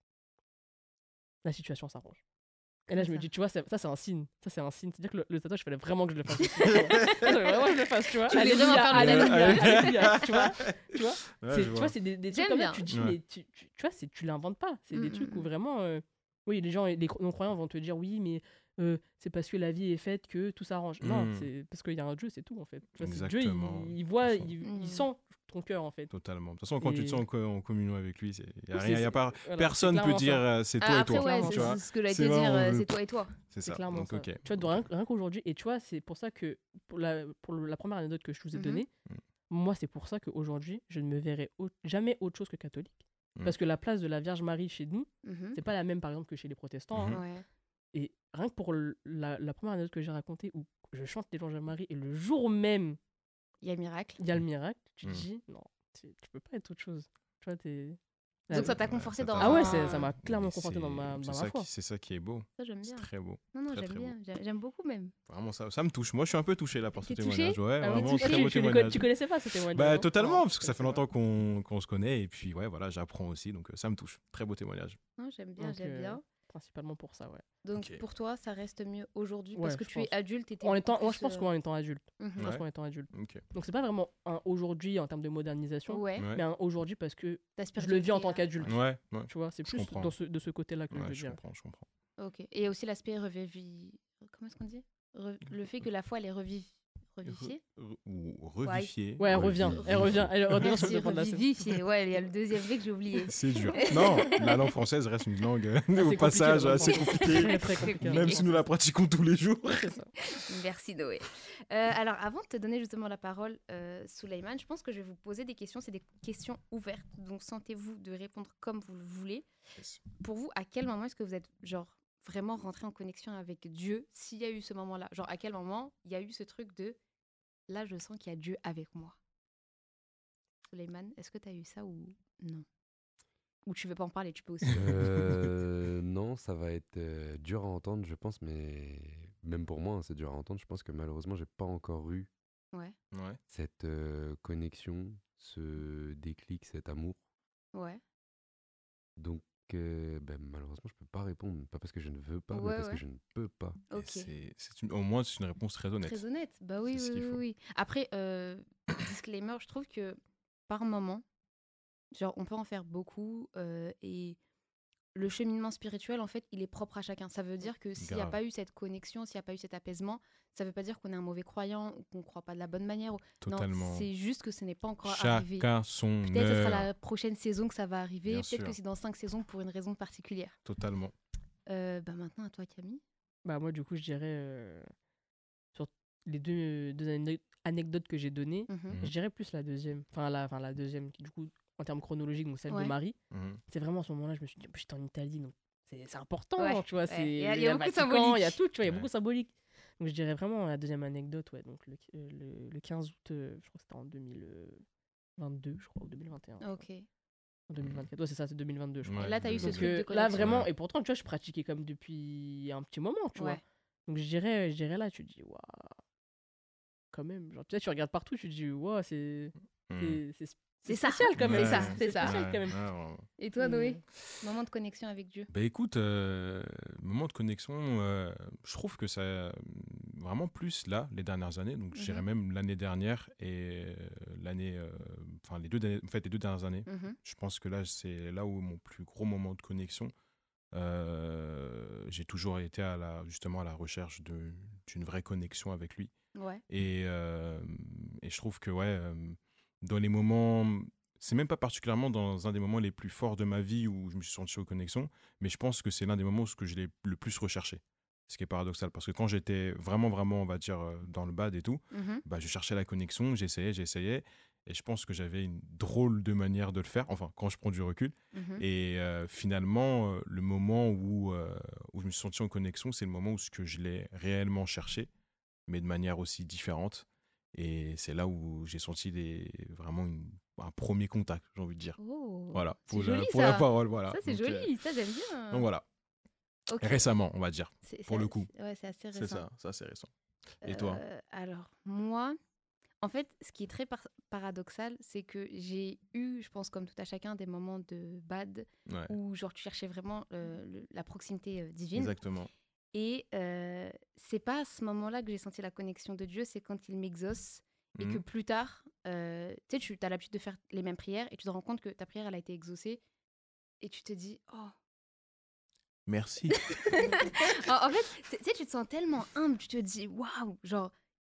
La situation s'arrange. Et là, Comment je me ça dis, tu vois, ça, c'est un signe. Ça, c'est un signe. C'est-à-dire que le tatouage, il fallait vraiment que je le fasse. aussi, tu vois. Il fallait vraiment que je le fasse, tu vois. Tu voulais vraiment faire le Alléluia, tu vois. Tu vois, Ouais, c'est, je tu vois. vois, c'est des trucs J'aime comme bien. ça, tu te dis, Ouais. mais tu vois, tu l'inventes pas. C'est des trucs où vraiment, oui, les gens, les non-croyants vont te dire, oui, mais c'est parce que la vie est faite que tout s'arrange. Non, c'est parce qu'il y a un Dieu, c'est tout, en fait. Tu vois, c'est Dieu, Exactement. il voit, De toute il sent ton cœur, en fait. Totalement. De toute façon, quand tu te Et- sens en communion avec lui, il n'y a Oui, rien, y a pas, voilà, personne c'est peut clairement dire ça. c'est toi et Après, toi. ouais, clairement, tu c'est vois, c'est ce que j'allais C'est te dire, vraiment c'est toi et toi. c'est C'est ça. clairement Donc, ça. ok. Tu vois, rien qu'aujourd'hui, et tu vois, c'est pour ça que, pour la première anecdote que je vous ai Mhm. donnée, moi, c'est pour ça qu'aujourd'hui, je ne me verrai jamais autre chose que catholique. Mhm. Parce que la place de la Vierge Marie chez nous, Mhm. c'est pas la même, par exemple, que chez les protestants. hein. Ouais. Et rien que pour la première anecdote que j'ai racontée, où je chante les louanges à Marie, et le jour même, Il y a le miracle. il y a le miracle, tu te Mhm. dis, non, tu peux pas être autre chose. Tu vois, Donc ça t'a Ouais, conforté ça dans. t'a- Ah ouais, ça m'a clairement Mais conforté dans ma foi. c'est ça qui est beau. Ça, j'aime C'est bien. très beau. Non, Très, j'aime très bien. J'aime beaucoup même. Vraiment, ça me touche. Moi, je suis un peu touché là par ce T'es témoignage. touché Ouais, Ah oui, vraiment, touché, très beau témoignage. tu connaissais pas ce témoignage Bah, hein totalement, Non, parce que ça fait je connaissais longtemps qu'on se connaît. Et puis, ouais, voilà, j'apprends aussi. Donc, ça me touche. Très beau témoignage. Non, j'aime pas. bien, Donc, j'aime bien. principalement pour ça, ouais. Donc Ok. pour toi, ça reste mieux aujourd'hui Ouais, parce que je tu es pense. adulte et t'es Moi, beaucoup je pense plus, qu'en étant adulte. Je mhm. pense Ouais. qu'en étant adulte. Ok. Donc c'est pas vraiment un aujourd'hui en termes de modernisation, Ouais, Ouais. mais un aujourd'hui parce que ta je le vis en spiritualité, tant qu'adulte. Ouais, ouais. Tu vois, c'est Je plus comprends. de ce côté-là que je Ouais, veux je dire. comprends, je comprends. Ok. Et aussi l'aspect comment est-ce qu'on dit le fait que la foi, elle est revivifiée. Ou revifier. Ouais, elle revient. Elle revient sur Merci, le devant de la scène. revivifiée. Ouais, il y a le deuxième V que j'ai oublié. C'est dur. Non, la langue française reste une langue au compliqué, passage la langue assez française. compliquée, Très, très compliqué. même si nous la pratiquons tous les jours. C'est ça. Merci Noé. Alors avant de te donner justement la parole, Souleymane, je pense que je vais vous poser des questions. C'est des questions ouvertes, donc sentez-vous de répondre comme vous le voulez. Pour vous, à quel moment est-ce que vous êtes genre vraiment rentré en connexion avec Dieu, s'il y a eu ce moment-là? Genre à quel moment il y a eu ce truc de là je sens qu'il y a Dieu avec moi? Souleymane, est-ce que tu as eu ça ou non? Ou tu veux pas en parler, tu peux aussi. Non, ça va être dur à entendre, je pense, mais même pour moi, hein, c'est dur à entendre. Je pense que malheureusement, j'ai pas encore eu Ouais, Ouais. cette connexion, ce déclic, cet amour. ouais. Donc, malheureusement, je peux pas répondre. Pas parce que je ne veux pas, mais Ouais, parce ouais. que je ne peux pas. Et Ok. au moins, c'est une réponse très honnête. Très honnête. Bah oui, C'est ce oui, qu'il oui, faut. oui. Après, disclaimer, je trouve que par moment, genre, on peut en faire beaucoup et le cheminement spirituel, en fait, il est propre à chacun. Ça veut dire que s'il n'y a Grave. pas eu cette connexion, s'il n'y a pas eu cet apaisement, ça veut pas dire qu'on est un mauvais croyant ou qu'on ne croit pas de la bonne manière. Totalement. Non, c'est juste que ce n'est pas encore arrivé. Chacun son Peut-être ce sera heure. la prochaine saison que ça va arriver. Bien Peut-être que sûr. c'est dans 5 saisons pour une raison particulière. Totalement. Bah maintenant, à toi, Camille. Bah, moi, du coup, je dirais, sur les deux anecdotes que j'ai données, Mhm. je dirais plus la deuxième. Enfin, la deuxième, qui, du coup, en termes chronologiques, donc celle de Ouais. Marie. Mhm. C'est vraiment à ce moment-là, je me suis dit, j'étais en Italie, donc c'est important, Ouais, tu vois. ouais. Il y C'est a le beaucoup de Vatican, il y a symbolique. tout, tu vois, il y a Ouais. beaucoup de symbolique. Donc, je dirais vraiment la deuxième anecdote, ouais. Donc, le 15 août, je crois que c'était en 2022, je crois, ou 2021. je crois. Ok. Et En 2024. Ouais, c'est ça, c'est 2022, je crois. Ouais, là, t'as eu ce Donc, truc de là, connexion. vraiment, Ouais. et pourtant, tu vois, je pratiquais comme depuis un petit moment, tu vois. Ouais. Donc, je dirais là, tu te dis, waouh, quand même. Genre, tu sais, tu regardes partout, tu te dis, waouh, c'est Mhm. C'est ça. spécial quand même. C'est ça, Ouais, c'est ça. spécial quand même. ouais, vraiment. Et toi, Et, Noé? Moment de connexion avec Dieu. Bah écoute, moment de connexion, je trouve que ça vraiment plus là, les dernières années, donc je dirais Mhm. même l'année dernière et l'année, enfin les deux dernières années. Mhm. Je pense que là, c'est là où mon plus gros moment de connexion. J'ai toujours été justement à la recherche d'une vraie connexion avec lui. Ouais. Et je trouve que, ouais, dans les moments. C'est même pas particulièrement dans un des moments les plus forts de ma vie où je me suis senti aux connexions, mais je pense que c'est l'un des moments où je l'ai le plus recherché. Ce qui est paradoxal, parce que quand j'étais vraiment, vraiment, on va dire, dans le bad et tout, Mhm. bah, je cherchais la connexion, j'essayais, et je pense que j'avais une drôle de manière de le faire, enfin, quand je prends du recul. Mhm. Et finalement, le moment où je me suis senti en connexion, c'est le moment où ce que je l'ai réellement cherché, mais de manière aussi différente. Et c'est là où j'ai senti vraiment un premier contact, j'ai envie de dire. Oh, Voilà, c'est joli pour la ça. parole, voilà. Ça, c'est joli. Ça, j'aime bien. Donc voilà, Ok. récemment, on va dire, C'est pour le coup. ouais, c'est assez C'est récent. ça c'est récent. Et toi? Alors, moi, en fait, ce qui est très paradoxal, c'est que j'ai eu, je pense, comme tout à chacun, des moments de bad Ouais, où, genre, tu cherchais vraiment la proximité divine. exactement. Et c'est pas à ce moment-là que j'ai senti la connexion de Dieu, c'est quand il m'exauce et que Mhm. plus tard, tu sais, tu as l'habitude de faire les mêmes prières et tu te rends compte que ta prière, elle a été exaucée et tu te dis, oh. Merci. En fait, tu sais, tu te sens tellement humble, tu te dis, waouh, genre,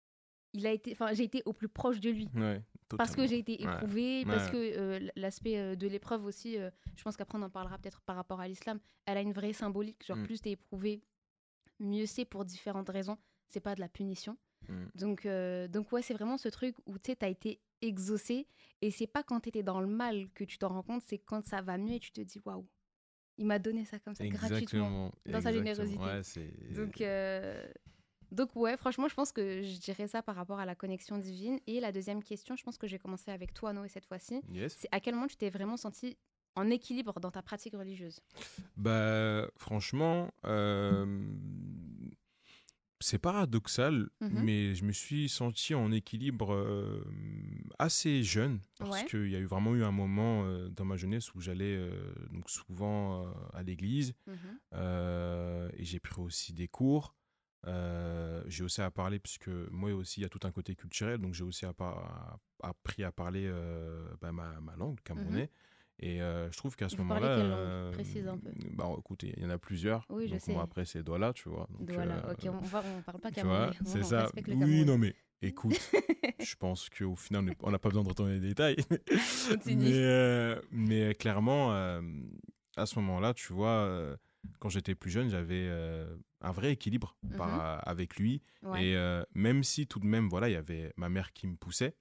j'ai été au plus proche de lui. Ouais, Parce que totalement. j'ai été Ouais, éprouvée, parce ouais. que l'aspect de l'épreuve aussi, je pense qu'après on en parlera peut-être par rapport à l'islam, elle a une vraie symbolique, genre Mm. plus t'es éprouvé, mieux c'est pour différentes raisons, c'est pas de la punition. Mm. Donc ouais, c'est vraiment ce truc où tu sais, t'as été exaucé, et c'est pas quand t'étais dans le mal que tu t'en rends compte, c'est quand ça va mieux et tu te dis waouh, il m'a donné ça comme ça, gratuitement, Exactement. dans sa générosité. Ouais, c'est. Donc ouais, franchement, je pense que je dirais ça par rapport à la connexion divine. Et la deuxième question, je pense que j'ai commencé avec toi, Noé, cette fois-ci. Yes. C'est à quel moment tu t'es vraiment senti en équilibre dans ta pratique religieuse? Bah, franchement, c'est paradoxal, Mhm. mais je me suis senti en équilibre assez jeune, parce Ouais. qu'il y a vraiment eu un moment dans ma jeunesse où j'allais donc souvent à l'église, Mhm. et j'ai pris aussi des cours. J'ai aussi à parler, puisque moi aussi, il y a tout un côté culturel, donc j'ai aussi appris à parler ma langue, camerounais. Et je trouve qu'à ce Vous parlez moment-là, quelle langue? Précise un peu. bah, écoutez, il y en a plusieurs. Oui, je Donc moi, sais. après, c'est Douala, tu vois. Donc, Voilà, ok, on parle pas tu vois, camerounais. c'est On ça. respecte le Oui, Cameroun. non, mais écoute, je pense qu'au final, on n'a pas besoin de retourner les détails. Continue. Mais clairement, à ce moment-là, tu vois, quand j'étais plus jeune, j'avais un vrai équilibre avec lui. Ouais. Et même si tout de même, voilà, il y avait ma mère qui me poussait,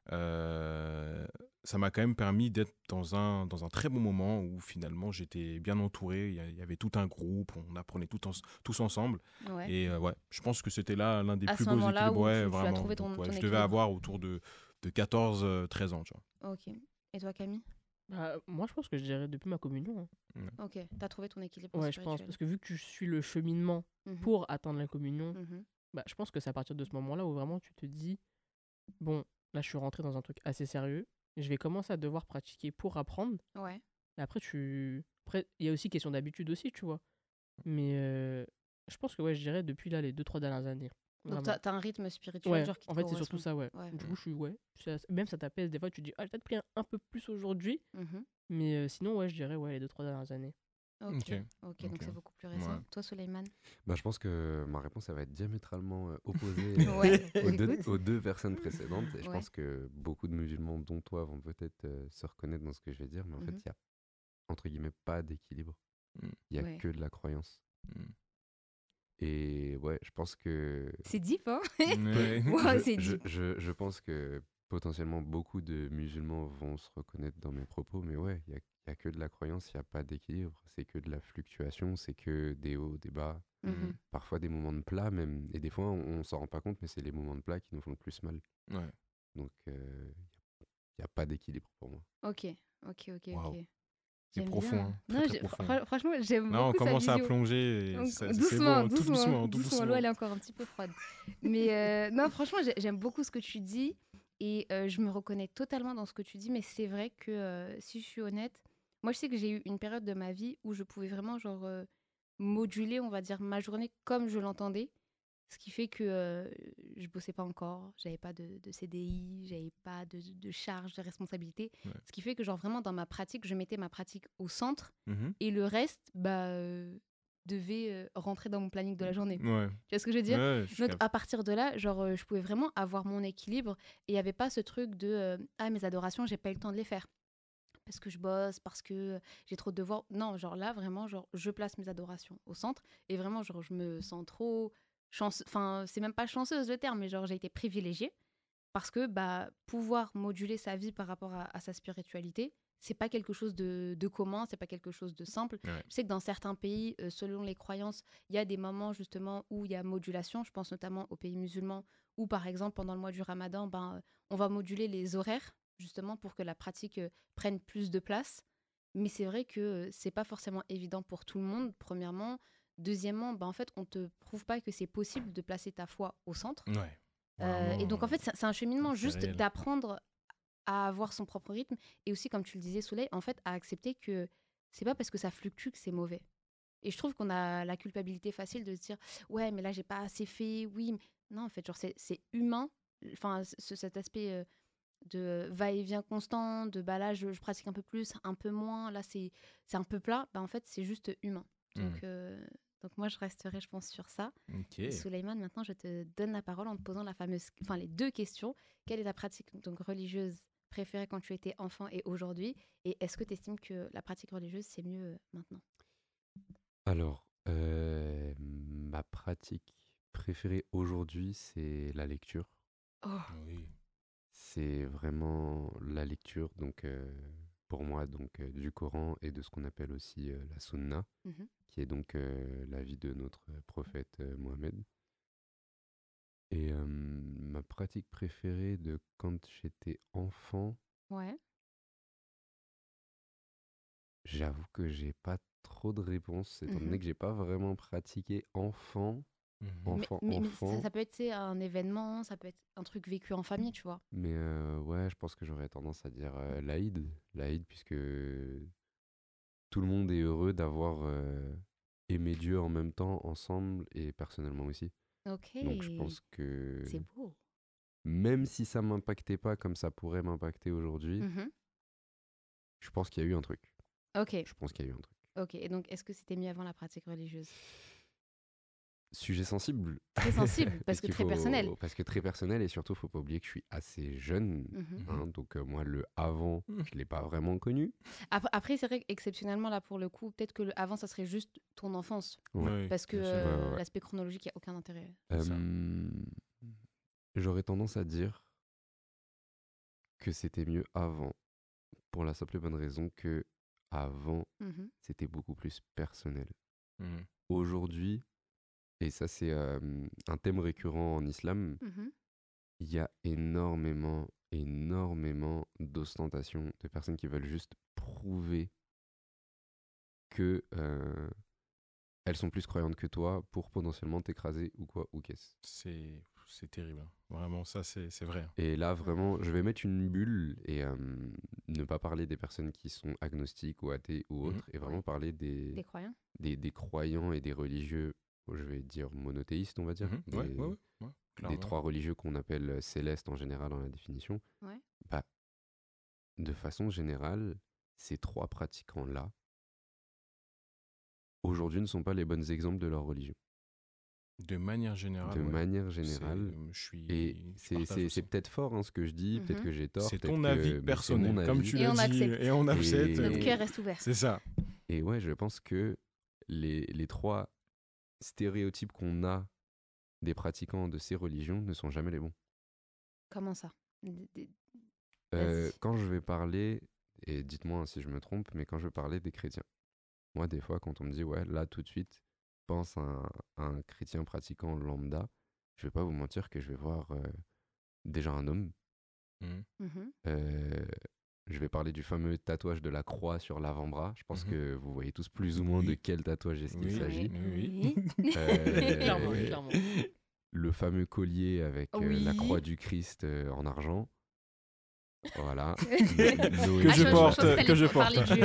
ça m'a quand même permis d'être dans un très bon moment où finalement j'étais bien entouré. Il y avait tout un groupe, on apprenait tous ensemble. Ouais. Et ouais, je pense que c'était là l'un des À plus ce beaux moment-là équilibres. où Ouais, tu as vraiment. trouvé Donc, ton je devais équilibre. avoir autour de 14-13 ans, tu vois. Ok. Et toi, Camille? Bah, moi, je pense que je dirais depuis ma communion, hein. Ok, t'as trouvé ton équilibre Ouais, je pense. spirituel. Parce que vu que tu suis le cheminement Mhm. pour atteindre la communion, Mhm. bah, je pense que c'est à partir de ce moment-là où vraiment tu te dis, bon, là, je suis rentré dans un truc assez sérieux. Je vais commencer à devoir pratiquer pour apprendre. Ouais. Et après, après, il y a aussi question d'habitude aussi, tu vois. Mais je pense que, ouais, je dirais depuis là, les 2-3 dernières années. Donc Vraiment. t'as un rythme spirituel Ouais, genre qui te en fait, c'est surtout correspond. ça, ouais. Ouais. Du coup, je suis, ouais. Même ça t'apaise. Des fois, tu te dis, ah, j'ai peut-être pris un peu plus aujourd'hui. Mhm. Mais sinon, ouais, je dirais, ouais, les 2-3 dernières années. Ok. Ok. Donc c'est beaucoup plus récent. Ouais. Toi, Soleiman? Bah, je pense que ma réponse, elle va être diamétralement opposée Ouais, aux j'écoute. aux deux personnes précédentes. Et je Ouais. pense que beaucoup de musulmans, dont toi, vont peut-être se reconnaître dans ce que je vais dire. Mais en fait, Mhm. il n'y a, entre guillemets, pas d'équilibre. Mm. Il n'y a Ouais. que de la croyance. Et ouais, je pense que C'est deep, hein. Ouais. Wow, c'est je, deep. je pense que potentiellement beaucoup de musulmans vont se reconnaître dans mes propos, mais ouais, il y a que de la croyance, il n'y a pas d'équilibre, c'est que de la fluctuation, c'est que des hauts, des bas, Mhm. parfois des moments de plat même, et des fois on s'en rend pas compte, mais c'est les moments de plat qui nous font le plus mal. Ouais. Donc il n'y a pas d'équilibre pour moi. Ok. Waouh. C'est J'aime profond, bien. hein. Non, Très profond. franchement, j'aime Là, on beaucoup sa commence à vision. plonger. Donc, C'est doucement, bon, tout doucement, tout doucement. L'eau, doucement. elle est encore un petit peu froide. Mais non, franchement, j'aime beaucoup ce que tu dis et je me reconnais totalement dans ce que tu dis. Mais c'est vrai que si je suis honnête, moi, je sais que j'ai eu une période de ma vie où je pouvais vraiment genre moduler, on va dire, ma journée comme je l'entendais. Ce qui fait que je bossais pas encore, j'avais pas de CDI, j'avais pas de charge, de responsabilité. Ouais. Ce qui fait que genre vraiment dans ma pratique, je mettais ma pratique au centre Mhm. et le reste devait rentrer dans mon planning de la journée. Ouais. Tu vois ce que je veux dire? Ouais, je Donc capte. à partir de là, genre je pouvais vraiment avoir mon équilibre et il y avait pas ce truc de ah mes adorations, j'ai pas eu le temps de les faire parce que je bosse, parce que j'ai trop de devoirs. Non, genre là, vraiment, genre, je place mes adorations au centre. Et vraiment, genre, je me sens trop chanceuse. Enfin, c'est même pas chanceuse le terme, mais genre, j'ai été privilégiée. Parce que, bah, pouvoir moduler sa vie par rapport à sa spiritualité, c'est pas quelque chose de commun, c'est pas quelque chose de simple. Ouais. Je sais que dans certains pays, selon les croyances, il y a des moments justement où il y a modulation. Je pense notamment aux pays musulmans où, par exemple, pendant le mois du Ramadan, ben, on va moduler les horaires justement pour que la pratique prenne plus de place. Mais c'est vrai que c'est pas forcément évident pour tout le monde, premièrement. Deuxièmement, ben, en fait, on te prouve pas que c'est possible de placer ta foi au centre. Ouais. Et donc, en fait, c'est un cheminement c'est juste réel. d'apprendre à avoir son propre rythme et aussi, comme tu le disais, Soleil, en fait, à accepter que c'est pas parce que ça fluctue que c'est mauvais. Et je trouve qu'on a la culpabilité facile de se dire ouais, mais là, j'ai pas assez fait, oui. Non, en fait, genre, c'est humain. Enfin, cet aspect de va-et-vient constant, de bah là, je pratique un peu plus, un peu moins, là, c'est un peu plat. Bah, en fait, c'est juste humain. Donc moi, je resterai, je pense, sur ça. Ok. Et Souleymane, maintenant, je te donne la parole en te posant les deux questions. Quelle est ta pratique donc, religieuse préférée quand tu étais enfant et aujourd'hui? Et est-ce que tu estimes que la pratique religieuse, c'est mieux maintenant? Alors, ma pratique préférée aujourd'hui, c'est la lecture. Oh, Oui. C'est vraiment la lecture, donc pour moi, donc du Coran et de ce qu'on appelle aussi la Sunna, mhm. qui est donc la vie de notre prophète Mohammed. Et ma pratique préférée de quand j'étais enfant, Ouais. j'avoue que j'ai pas trop de réponses, étant Mhm. donné que j'ai pas vraiment pratiqué enfant. Mhm. Mais ça peut être tu sais, un événement, ça peut être un truc vécu en famille, tu vois. Mais ouais, je pense que j'aurais tendance à dire l'Aïd. L'Aïd, puisque tout le monde est heureux d'avoir aimé Dieu en même temps, ensemble, et personnellement aussi. Ok, Donc je pense que c'est beau. même si ça m'impactait pas comme ça pourrait m'impacter aujourd'hui, Mhm. je pense qu'il y a eu un truc. Ok, Je pense qu'il y a eu un truc. ok. Et donc, est-ce que c'était mieux avant la pratique religieuse? Sujet sensible. Très sensible, parce que très personnel. Parce que très personnel, et surtout, faut pas oublier que je suis assez jeune. Mhm. Hein, donc moi, le avant, je l'ai pas vraiment connu. Après, c'est vrai qu'exceptionnellement, là, pour le coup, peut-être que avant, ça serait juste ton enfance. Ouais. Oui, Parce que bien sûr. Ouais. l'aspect chronologique, il n'y a aucun intérêt. C'est ça. J'aurais tendance à dire que c'était mieux avant, pour la simple et bonne raison que avant, Mhm. c'était beaucoup plus personnel. Mhm. Aujourd'hui, et ça c'est un thème récurrent en islam, Mhm. il y a énormément d'ostentation, de personnes qui veulent juste prouver que elles sont plus croyantes que toi pour potentiellement t'écraser ou quoi, ou qu'est-ce. C'est terrible. Hein. Vraiment, ça, c'est vrai. Hein. Et là, vraiment, je vais mettre une bulle et ne pas parler des personnes qui sont agnostiques ou athées ou autres, et vraiment Ouais. parler Des croyants? des croyants et des religieux, je vais dire monothéistes, on va dire, Mhm. Ouais, ouais, des clairement. trois religieux qu'on appelle célestes en général dans la définition. Ouais. Bah, de façon générale, ces trois pratiquants-là, aujourd'hui, ne sont pas les bons exemples de leur religion. De manière générale. De ouais. manière générale. Et partage aussi. c'est peut-être fort hein, ce que je dis, peut-être Mhm. que j'ai tort. C'est peut-être ton que- avis mais c'est personnel, mon comme avis. tu Et l'as on dit, accepte. et on accepte. Et- Notre cœur reste ouvert. C'est ça. Et ouais, je pense que les trois stéréotypes qu'on a des pratiquants de ces religions ne sont jamais les bons. Comment ça? Vas-y. Quand je vais parler, et dites-moi si je me trompe, mais quand je vais parler des chrétiens, moi, des fois, quand on me dit, ouais, là, tout de suite, pense à un chrétien pratiquant lambda, je vais pas vous mentir que je vais voir déjà un homme. Mhm. Mhm. Je vais parler du fameux tatouage de la croix sur l'avant-bras. Je pense Mhm. que vous voyez tous plus ou moins de Oui. quel tatouage est-ce qu'il Oui. s'agit. Oui. Clairement, Euh, clairement. Le fameux collier avec la Oui. croix du Christ en argent. Voilà. Que Ah, je porte, pensais que t'allais je parler porte.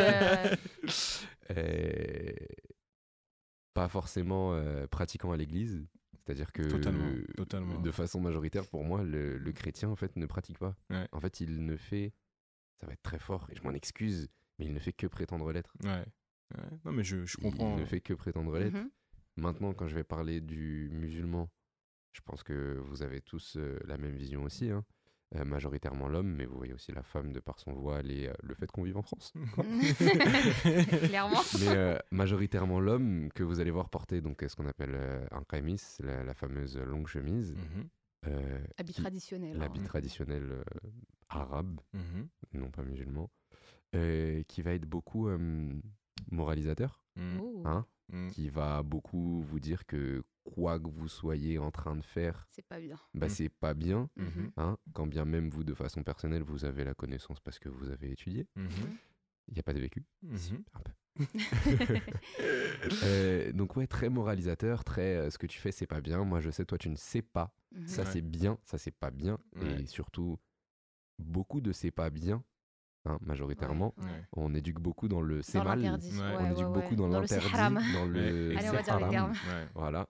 du, Pas forcément pratiquant à l'église. C'est-à-dire que Totalement. de façon majoritaire, pour moi, le chrétien, en fait, ne pratique pas. Ouais. En fait, il ne fait, ça va être très fort, et je m'en excuse, mais il ne fait que prétendre l'être. Ouais. Non, mais je comprends. Il ne fait que prétendre l'être. Mhm. Maintenant, quand je vais parler du musulman, je pense que vous avez tous la même vision aussi, hein. Majoritairement l'homme, mais vous voyez aussi la femme de par son voile et le fait qu'on vive en France. Clairement. Mais majoritairement l'homme que vous allez voir porter donc ce qu'on appelle un qamis, la fameuse longue chemise, Mhm. Habit qui- traditionnel. l'habit hein. traditionnel arabe, Mhm. non pas musulman, qui va être beaucoup moralisateur, Mhm. Oh, hein, Mhm. qui va beaucoup vous dire que quoi que vous soyez en train de faire, c'est pas bien. bah, Mm. c'est pas bien, Mhm. hein, quand bien même vous, de façon personnelle, vous avez la connaissance parce que vous avez étudié. Mhm. Il n'y a pas de vécu. Si, Mhm. un peu. Donc ouais, très moralisateur, très ce que tu fais c'est pas bien, moi je sais, toi tu ne sais pas, Mhm. ça Ouais. c'est bien, ça c'est pas bien, Ouais. et surtout beaucoup de c'est pas bien, hein, majoritairement, Ouais, ouais. Ouais. on éduque beaucoup dans le c'est Dans mal, l'interdit. Ouais. Ouais, on éduque ouais, beaucoup ouais. dans le c'est l'interdit, haram. dans le Ouais, Allez, on va c'est dire les haram, termes. Ouais. voilà,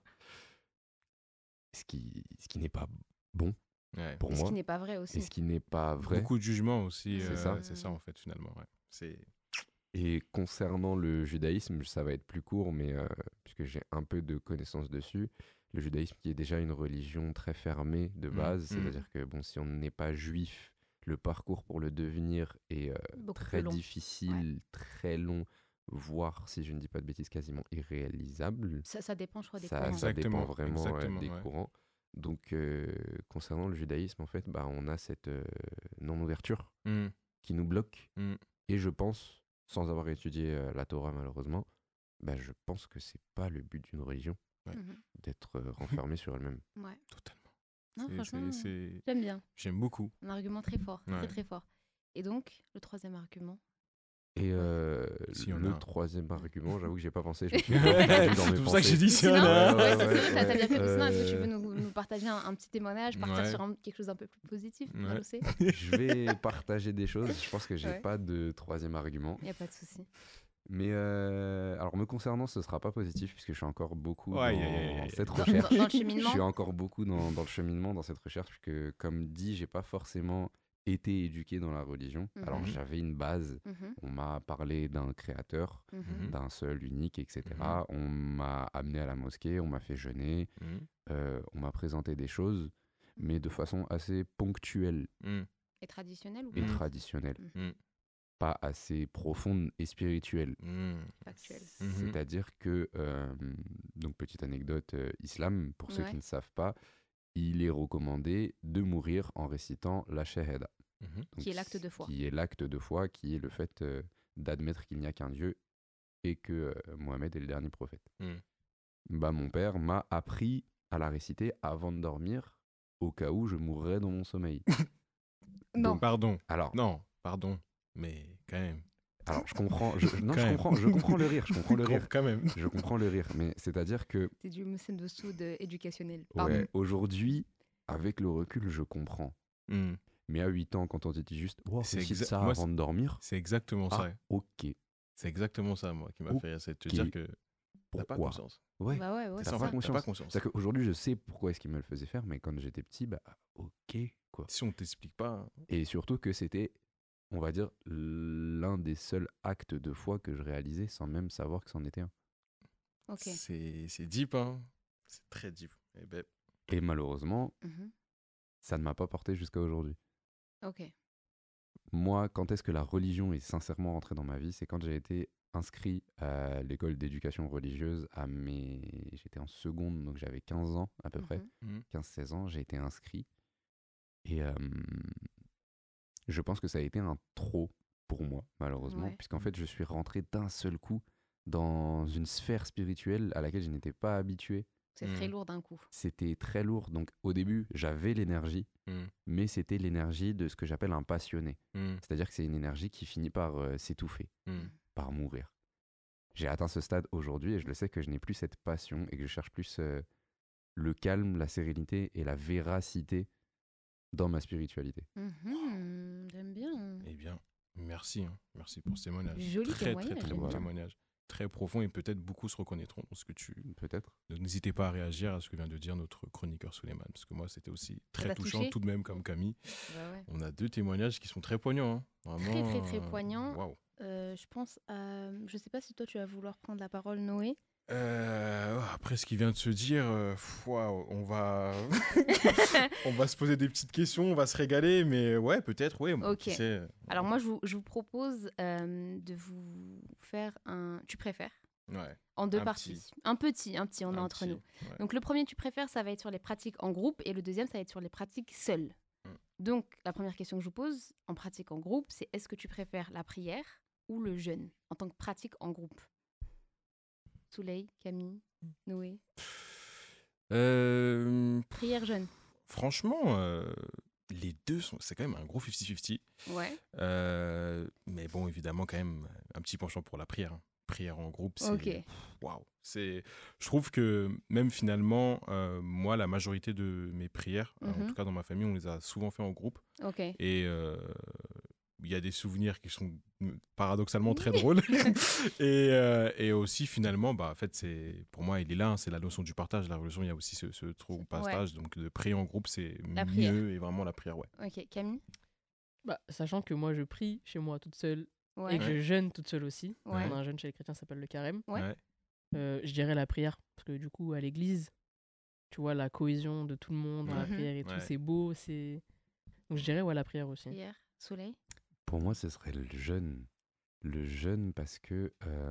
ce qui n'est pas bon Ouais. pour Et ce moi, qui n'est pas vrai aussi. et ce qui n'est pas vrai. Beaucoup de jugements aussi. C'est ça. C'est ça en fait finalement. Ouais. C'est. Et concernant le judaïsme, ça va être plus court, mais puisque j'ai un peu de connaissances dessus, le judaïsme qui est déjà une religion très fermée de base, c'est-à-dire que bon, si on n'est pas juif, le parcours pour le devenir est Beaucoup très plus long. difficile, très long, voire, si je ne dis pas de bêtises, quasiment irréalisable. Ça dépend, je crois, des Ça courants. dépend Exactement, vraiment exactement, des ouais. courants. Donc, concernant le judaïsme, en fait, bah, on a cette non-ouverture Mhm. qui nous bloque. Mhm. Et je pense, sans avoir étudié la Torah malheureusement, bah, je pense que c'est pas le but d'une religion Mhm. d'être renfermée sur elle-même. Ouais. Totalement. Non, C'est- franchement, c'est- j'aime bien. J'aime beaucoup. Un argument très fort, très Ouais. très fort. Et donc, le troisième argument. Et S'il y en a le un. troisième argument, j'avoue que j'ai pas pensé, je me suis perdu dans mes C'est pour ça que j'ai pensées. dit s'il y en Sinon, a un. Ouais, sinon, ouais, t'as bien fait. Sinon, est-ce que tu Euh, veux nous partager un petit témoignage, partir Ouais. sur quelque chose d'un peu plus positif, Ouais. Malossé Je vais partager des choses. Je pense que j'ai Ouais. pas de troisième argument. Il n'y a pas de souci. Mais alors me concernant, ce sera pas positif puisque je suis encore beaucoup Ouais, dans aïe, aïe, aïe. cette Dans recherche. le Je cheminement. suis encore beaucoup dans le cheminement, dans cette recherche, puisque comme dit, j'ai pas forcément été éduqué dans la religion. Mhm. Alors j'avais une base. Mhm, On m'a parlé d'un créateur, mhm. Mhm. d'un seul, unique, etc. On m'a amené à la mosquée, on m'a fait jeûner, Mhm. on m'a présenté des choses, mais de façon assez ponctuelle Mhm. Et traditionnel ou et pas traditionnelle. Mhm. Pas assez profonde et spirituelle. Mhm. Factuel. Mhm. C'est-à-dire que, donc petite anecdote, islam, pour ceux Ouais. qui ne savent pas, il est recommandé de mourir en récitant la shahada. Mhm. Donc, Qui est l'acte de foi. Qui est l'acte de foi, qui est le fait d'admettre qu'il n'y a qu'un Dieu et que Mohammed est le dernier prophète. Mhm. Bah, mon père m'a appris à la réciter avant de dormir, au cas où je mourrais dans mon sommeil. Non. Pardon. Alors, Non, pardon. Mais quand même. je comprends, non, Quand même. je comprends le rire, je comprends le rire. Quand même. Je comprends le rire, mais c'est-à-dire que C'est du Moussen de Soud éducationnel. ouais, Pardon. aujourd'hui, avec le recul, je comprends. Mhm. Mais à 8 ans, quand on te dit juste oh, C'est récite exa- ça moi, avant de dormir, C'est exactement ah, ça. ok, C'est exactement ça, moi, qui m'a Ok. fait rire. C'est de te dire que t'as pas pourquoi conscience. Ouais, Bah ouais, t'as c'est pas ça. conscience. T'as pas conscience. C'est-à-dire qu'aujourd'hui, je sais pourquoi est-ce qu'il me le faisait faire, mais quand j'étais petit, bah ok, quoi. Si on t'explique pas, Et surtout que c'était, on va dire, l'un des seuls actes de foi que je réalisais sans même savoir que c'en était un. Ok. c'est deep, hein. C'est très deep. Eh ben, Et malheureusement, Mhm. ça ne m'a pas porté jusqu'à aujourd'hui. Ok. moi, quand est-ce que la religion est sincèrement rentrée dans ma vie? C'est quand j'ai été inscrit à l'école d'éducation religieuse j'étais en seconde, donc j'avais 15 ans à peu près. Mhm. 15-16 ans, j'ai été inscrit. Et je pense que ça a été un trop pour moi, malheureusement, Ouais. puisqu'en fait, je suis rentré d'un seul coup dans une sphère spirituelle à laquelle je n'étais pas habitué. C'est très lourd d'un coup. C'était très lourd. Donc, au début, j'avais l'énergie, mais c'était l'énergie de ce que j'appelle un passionné. C'est-à-dire que c'est une énergie qui finit par s'étouffer, par mourir. J'ai atteint ce stade aujourd'hui et je le sais que je n'ai plus cette passion et que je cherche plus le calme, la sérénité et la véracité dans ma spiritualité. J'aime bien. Eh bien, merci. Merci pour ce témoignage. Joli très, témoignage, très, très j'aime bon bien. témoignage. Très profond et peut-être beaucoup se reconnaîtront dans ce que tu... Peut-être. Donc, n'hésitez pas à réagir à ce que vient de dire notre chroniqueur Souleymane, parce que moi, c'était aussi très t'a touchant, touché tout de même comme Camille. Bah ouais. On a 2 témoignages qui sont très poignants. Vraiment, Très, très, très poignants. Waouh. Je pense à... Je sais pas si toi, tu vas vouloir prendre la parole, Noé. Après ce qu'il vient de se dire, waouh, on va... on va se poser des petites questions, on va se régaler, mais ouais, peut-être, ouais. Ok. Qui sait, Alors moi, je vous propose de vous faire un... Tu préfères ouais. en 2 Un parties. Un petit, on est Un entre petit, nous. ouais. Donc le premier, tu préfères, ça va être sur les pratiques en groupe et le deuxième, ça va être sur les pratiques seules. Donc la première question que je vous pose en pratique en groupe, c'est est-ce que tu préfères la prière ou le jeûne en tant que pratique en groupe? Soleil, Camille, Noé. Prière, jeûne. Franchement, les deux sont... C'est quand même un gros 50-50. Ouais. Mais bon, évidemment, quand même, un petit penchant pour la prière. Prière en groupe, c'est... Ok. Waouh. Je trouve que même finalement, moi, la majorité de mes prières, en tout cas dans ma famille, on les a souvent fait en groupe. Ok. Et il y a des souvenirs qui sont paradoxalement très drôles. et aussi, finalement, bah, en fait, pour moi, il est là, c'est la notion du partage. La religion, il y a aussi ce trop partage. Donc, de prier en groupe, c'est prière. mieux. Et vraiment, la prière, ouais. Ok. Camille. Bah, sachant que moi, je prie chez moi toute seule Ouais. et que je jeûne toute seule aussi. Ouais. On a un jeûne chez les chrétiens, ça s'appelle le carême. Ouais. Je dirais la prière, parce que du coup, à l'église, tu vois la cohésion de tout le monde dans la Mhm. prière et tout, Ouais. c'est beau. Donc je dirais la prière aussi. Prière. Soleil. Pour moi, ce serait le jeûne. Le jeûne parce que...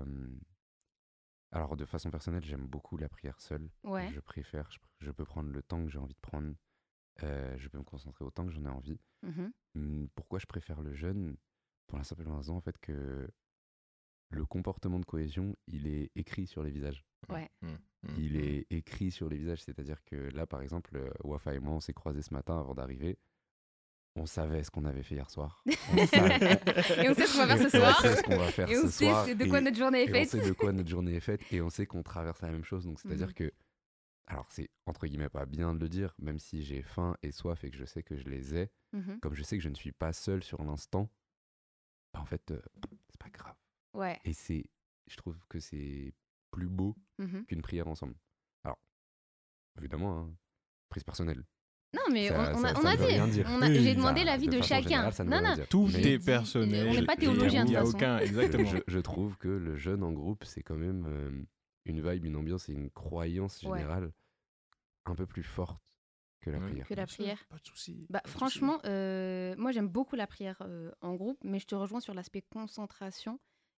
Alors, de façon personnelle, j'aime beaucoup la prière seule. Ouais. Je préfère, je peux prendre le temps que j'ai envie de prendre. Je peux me concentrer autant que j'en ai envie. Pourquoi je préfère le jeûne? Pour la simple raison, en fait, que le comportement de cohésion, il est écrit sur les visages. Ouais. Il est écrit sur les visages, c'est-à-dire que là, par exemple, Wafa et moi, on s'est croisés ce matin avant d'arriver. On savait ce qu'on avait fait hier soir. On savait. Et on sait ce qu'on va faire ce Et soir. on sait ce qu'on va faire Et on ce sait soir. de quoi notre journée est Et on faite. sait de quoi notre journée est faite. Et on sait qu'on traverse la même chose. Donc, c'est-à-dire Mhm. que... Alors, c'est entre guillemets pas bien de le dire, même si j'ai faim et soif et que je sais que je les ai, Mhm. comme je sais que je ne suis pas seul sur l'instant, bah, en fait, c'est pas grave. Ouais. Et je trouve que c'est plus beau Mhm. qu'une prière ensemble. Alors, évidemment, hein, prise personnelle. Non, mais Ça- on ça- a ça ne veut dit. rien dire. Oui, J'ai ça, demandé l'avis de façon chacun. générale, ça ne veut Non, rien non. dire. Tout Mais- est personnel. On n'est pas Il théologien, de n'y a toute façon. aucun... Exactement. je trouve que le jeûne en groupe, c'est quand même une vibe, une ambiance et une croyance Ouais. générale un peu plus forte que la Oui. prière. Que la prière. Pas de souci. Bah, pas de franchement, moi j'aime beaucoup la prière en groupe, mais je te rejoins sur l'aspect concentration.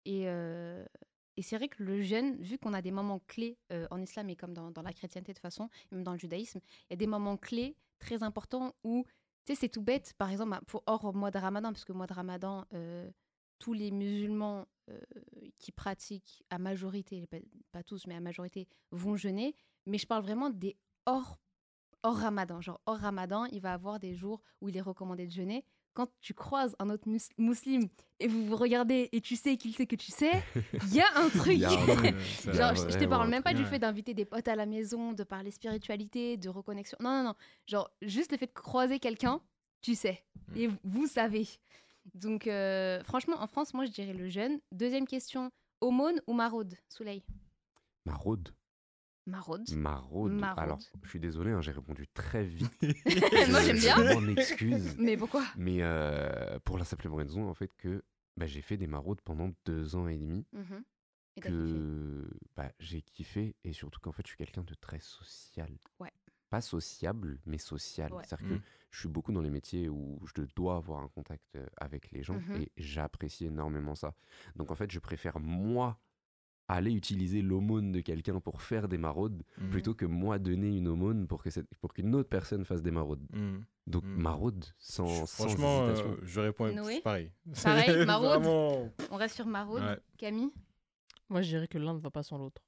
Et c'est vrai que le jeûne, vu qu'on a des moments clés en islam et comme dans la chrétienté de toute façon, même dans le judaïsme, il y a des moments clés très importants où, tu sais, c'est tout bête. Par exemple, hors mois de Ramadan, parce que mois de Ramadan, tous les musulmans qui pratiquent à majorité, pas tous, mais à majorité, vont jeûner. Mais je parle vraiment des hors Ramadan. Genre, hors Ramadan, il va avoir des jours où il est recommandé de jeûner. Quand tu croises un autre musulman et vous vous regardez et tu sais qu'il sait que tu sais, il y a un truc. Il y a un truc. Ça- Il y a Genre, je te vraiment parle un même pas truc. du fait d'inviter des potes à la maison, de parler spiritualité, de reconnexion. Non, non, non. Genre, juste le fait de croiser quelqu'un, tu sais. Et vous savez. Donc, franchement, en France, moi, je dirais le jeûne. Deuxième question, aumône ou maraude, Soleil? Maraude. Maraude. Maraude. Maraude. Alors, je suis désolé, hein, j'ai répondu très vite. Moi, j'aime bien. Je m'en excuse. Mais pourquoi? Mais pour la simple raison, en fait, que j'ai fait des maraudes pendant 2 ans et demi. Mhm. Et t'as kiffé? Que j'ai kiffé et surtout qu'en fait, je suis quelqu'un de très social. Ouais. pas sociable, mais social. Ouais. C'est-à-dire que je suis beaucoup dans les métiers où je dois avoir un contact avec les gens Mhm. et j'apprécie énormément ça. Donc en fait, je préfère moi aller utiliser l'aumône de quelqu'un pour faire des maraudes plutôt que moi donner une aumône pour qu'une autre personne fasse des maraudes. Donc maraude sans Franchement, hésitation. je réponds Noé pareil. Pareil, C'est maraude. vraiment- On reste sur maraude. Ouais. Camille. Moi, je dirais que l'un ne va pas sans l'autre.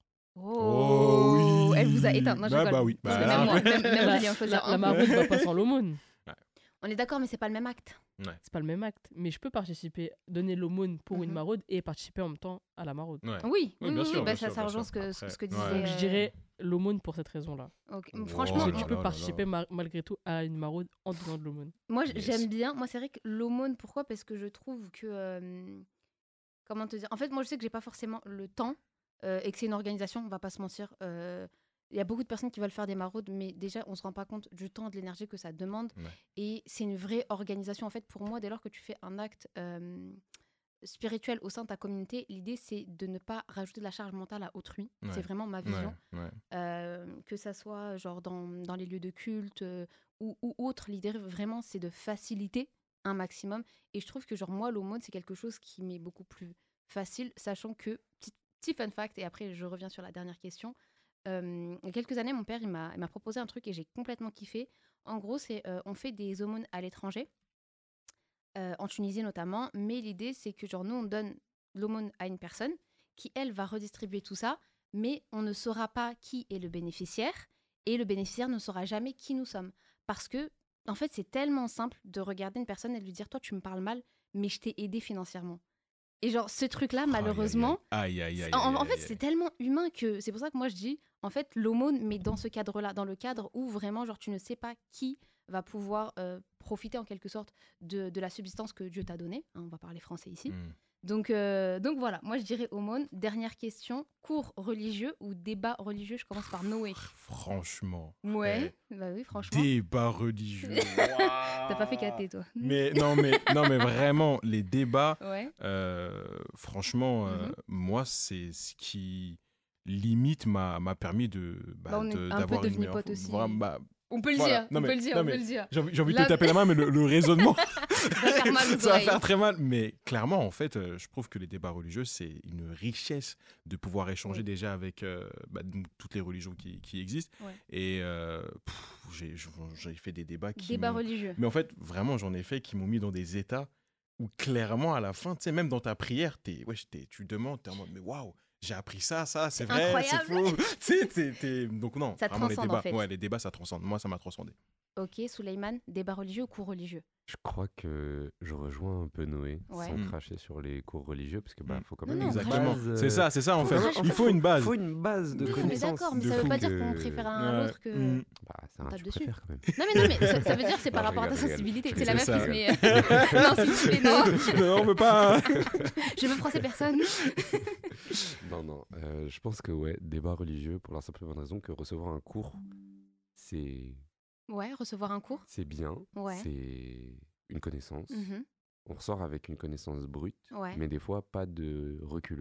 Oh, oui. Elle vous a éteint. Non, je Bah, rigole. bah oui. Parce que Bah, même moi, après- même Julien choisir La un. maraude va pas sans l'aumône. On est d'accord, mais c'est pas le même acte. C'est pas le même acte. Mais je peux participer, donner l'aumône pour une Mhm. maraude et participer en même temps à la maraude. Ouais. Oui, Oui, oui, bien oui, sûr, bah, bien ça, sûr, ça bien rejoint sûr. ce que Après, disait. ouais. Donc, je dirais l'aumône pour cette raison-là. Ok. Wow, Franchement, Parce que tu là peux là là participer là. malgré tout à une maraude en donnant de l'aumône. moi Yes. j'aime bien. Moi, c'est vrai que l'aumône, pourquoi? Parce que je trouve que. Comment te dire? En fait, moi, je sais que j'ai pas forcément le temps et que c'est une organisation, on va pas se mentir. Il y a beaucoup de personnes qui veulent faire des maraudes, mais déjà, on se rend pas compte du temps, de l'énergie que ça demande. Ouais. Et c'est une vraie organisation. En fait, pour moi, dès lors que tu fais un acte spirituel au sein de ta communauté, l'idée, c'est de ne pas rajouter de la charge mentale à autrui. Ouais. C'est vraiment ma vision. Ouais. Que ça soit genre dans les lieux de culte ou autre, l'idée vraiment c'est de faciliter un maximum. Et je trouve que genre moi l'aumône c'est quelque chose qui m'est beaucoup plus facile, sachant que, petit fun fact, et après je reviens sur la dernière question, il y a quelques années mon père il m'a proposé un truc et j'ai complètement kiffé. En gros c'est on fait des aumônes à l'étranger, en Tunisie notamment, mais l'idée c'est que genre nous on donne l'aumône à une personne qui elle va redistribuer tout ça, mais on ne saura pas qui est le bénéficiaire et le bénéficiaire ne saura jamais qui nous sommes. Parce que, en fait, c'est tellement simple de regarder une personne et de lui dire toi tu me parles mal, mais je t'ai aidé financièrement. Et genre ce truc-là, malheureusement, Aïe, aïe, aïe. en fait, c'est tellement humain que c'est pour ça que moi je dis, en fait, l'aumône, mais dans ce cadre-là, dans le cadre où vraiment, genre, tu ne sais pas qui va pouvoir profiter en quelque sorte de la subsistance que Dieu t'a donnée. Hein, on va parler français ici. Donc voilà, moi je dirais aumône. Dernière question, cours religieux ou débat religieux? Je commence par Noé. Franchement. Ouais, bah oui, franchement. Débat religieux. T'as pas fait caté, toi. Mais non, mais vraiment, les débats, Ouais. franchement, moi, c'est ce qui limite m'a permis On est un peu d'avoir une devenus meilleure... potes aussi. Vraiment, bah, On peut le voilà. dire, Non, on mais- peut le dire, non, on mais peut le dire. j'ai envie de La- te taper la main, mais le raisonnement, Ça va faire mal aux ça va oreilles. faire très mal. Mais clairement, en fait, je trouve que les débats religieux, c'est une richesse de pouvoir échanger Oui. déjà avec donc, toutes les religions qui existent. Ouais. Et j'ai fait des débats qui Débat m'ont- religieux. Mais en fait, vraiment, j'en ai fait qui m'ont mis dans des états où clairement, à la fin, tu sais, même dans ta prière, tu demandes, t'es en mode, mais waouh, j'ai appris ça, c'est vrai, c'est incroyable. faux. Tu sais, donc non, Ça vraiment les transcende, débats, en fait. ouais, les débats, ça transcende. Moi, ça m'a transcendé. Ok, Souleymane, débat religieux ou cours religieux? Je crois que je rejoins un peu Noé Ouais. sans Mm. cracher sur les cours religieux parce que Mm. faut quand Non, même non, une Exactement. base, C'est ça, en faut fait. cracher. Il faut une base. faut une base de Oui, mais connaissances. d'accord, mais de ça veut fond pas dire que- qu'on préfère un à Ouais. l'autre que. Mm. Bah, c'est On un tape tu dessus. préfères quand même. Non, mais ça veut dire que c'est par Non, rapport à ta je rigole, sensibilité. je C'est la même rigole. chose, mais. Non, s'il vous plaît, non. Non, on veut pas. Je veux froisser personne. Non, je pense que ouais, débat religieux pour la simple et bonne raison que recevoir un cours, c'est Ouais, recevoir un cours. bien, Ouais. c'est une connaissance. Mhm. On ressort avec une connaissance brute, Ouais. mais des fois pas de recul.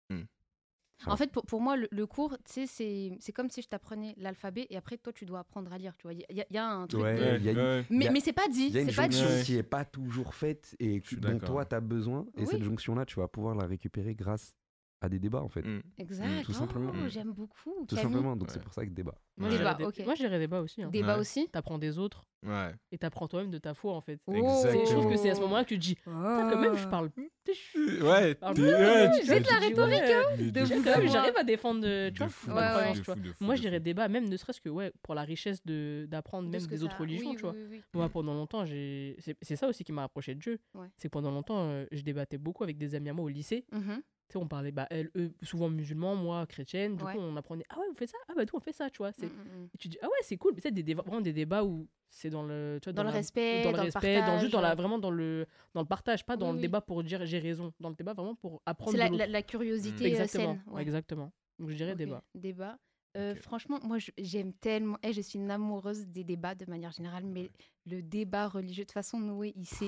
En fait, pour moi, le cours, tu sais, c'est comme si je t'apprenais l'alphabet et après, toi, tu dois apprendre à lire. Tu vois, il y a un truc. Ouais, de- il y a une- Mais, il y a- mais c'est pas dit. Il y a une C'est pas dit. jonction Ouais. qui est pas toujours faite et Je suis dont d'accord. toi tu as besoin. Et Oui. cette jonction-là, tu vas pouvoir la récupérer grâce à des débats en fait. Exact. Tout simplement. Oh, j'aime beaucoup. Tout Camille. simplement, donc Ouais. c'est pour ça que débat. Moi, Ouais. je dirais Débat, ok. moi, je dirais débat aussi. Hein. Débat Ouais. aussi. T'apprends des autres Ouais. et t'apprends toi-même de ta foi en fait. Oh. Exactement. Je trouve que c'est à ce moment-là que tu te dis, putain, quand même, je parle. Ouais, Ah, t'es- ouais, ouais, ouais, tu- j'ai de la tu dis, rhétorique, ouais, Mais de de fou. fou. quand même, moi. j'arrive à défendre, tu vois, De fou, ma Ouais, croyance, ouais. tu vois. de fou, Moi, de je dirais fou. débat, même ne serait-ce que ouais, pour la richesse d'apprendre De même ce que des autres ça- religions, oui, tu vois. oui, oui. Moi, pendant longtemps, c'est ça aussi qui m'a rapproché de Dieu. Ouais. C'est que pendant longtemps, je débattais beaucoup avec des amis à moi au lycée. Mhm. Tu sais, on parlait, eux, souvent musulmans, moi, chrétienne. Du Ouais. coup, on apprenait, ah ouais, vous faites ça? Ah bah, nous, on fait ça, tu vois. Mm, mm, mm. Et tu dis, ah ouais, c'est cool. Mais peut-être vraiment des débats où c'est dans le, tu vois, Dans le la- respect, dans le dans le respect, partage. juste vraiment dans le partage, pas dans Oui, le oui. débat pour dire j'ai raison. Dans le débat, vraiment pour apprendre C'est de l'autre. la curiosité Exactement. saine. Ouais. Exactement. Donc, je dirais Ok, débat. Débat. Ok. Franchement, moi, j'aime tellement. Je suis une amoureuse des débats de manière générale, mais le débat religieux, de toute façon, Noé, il sait.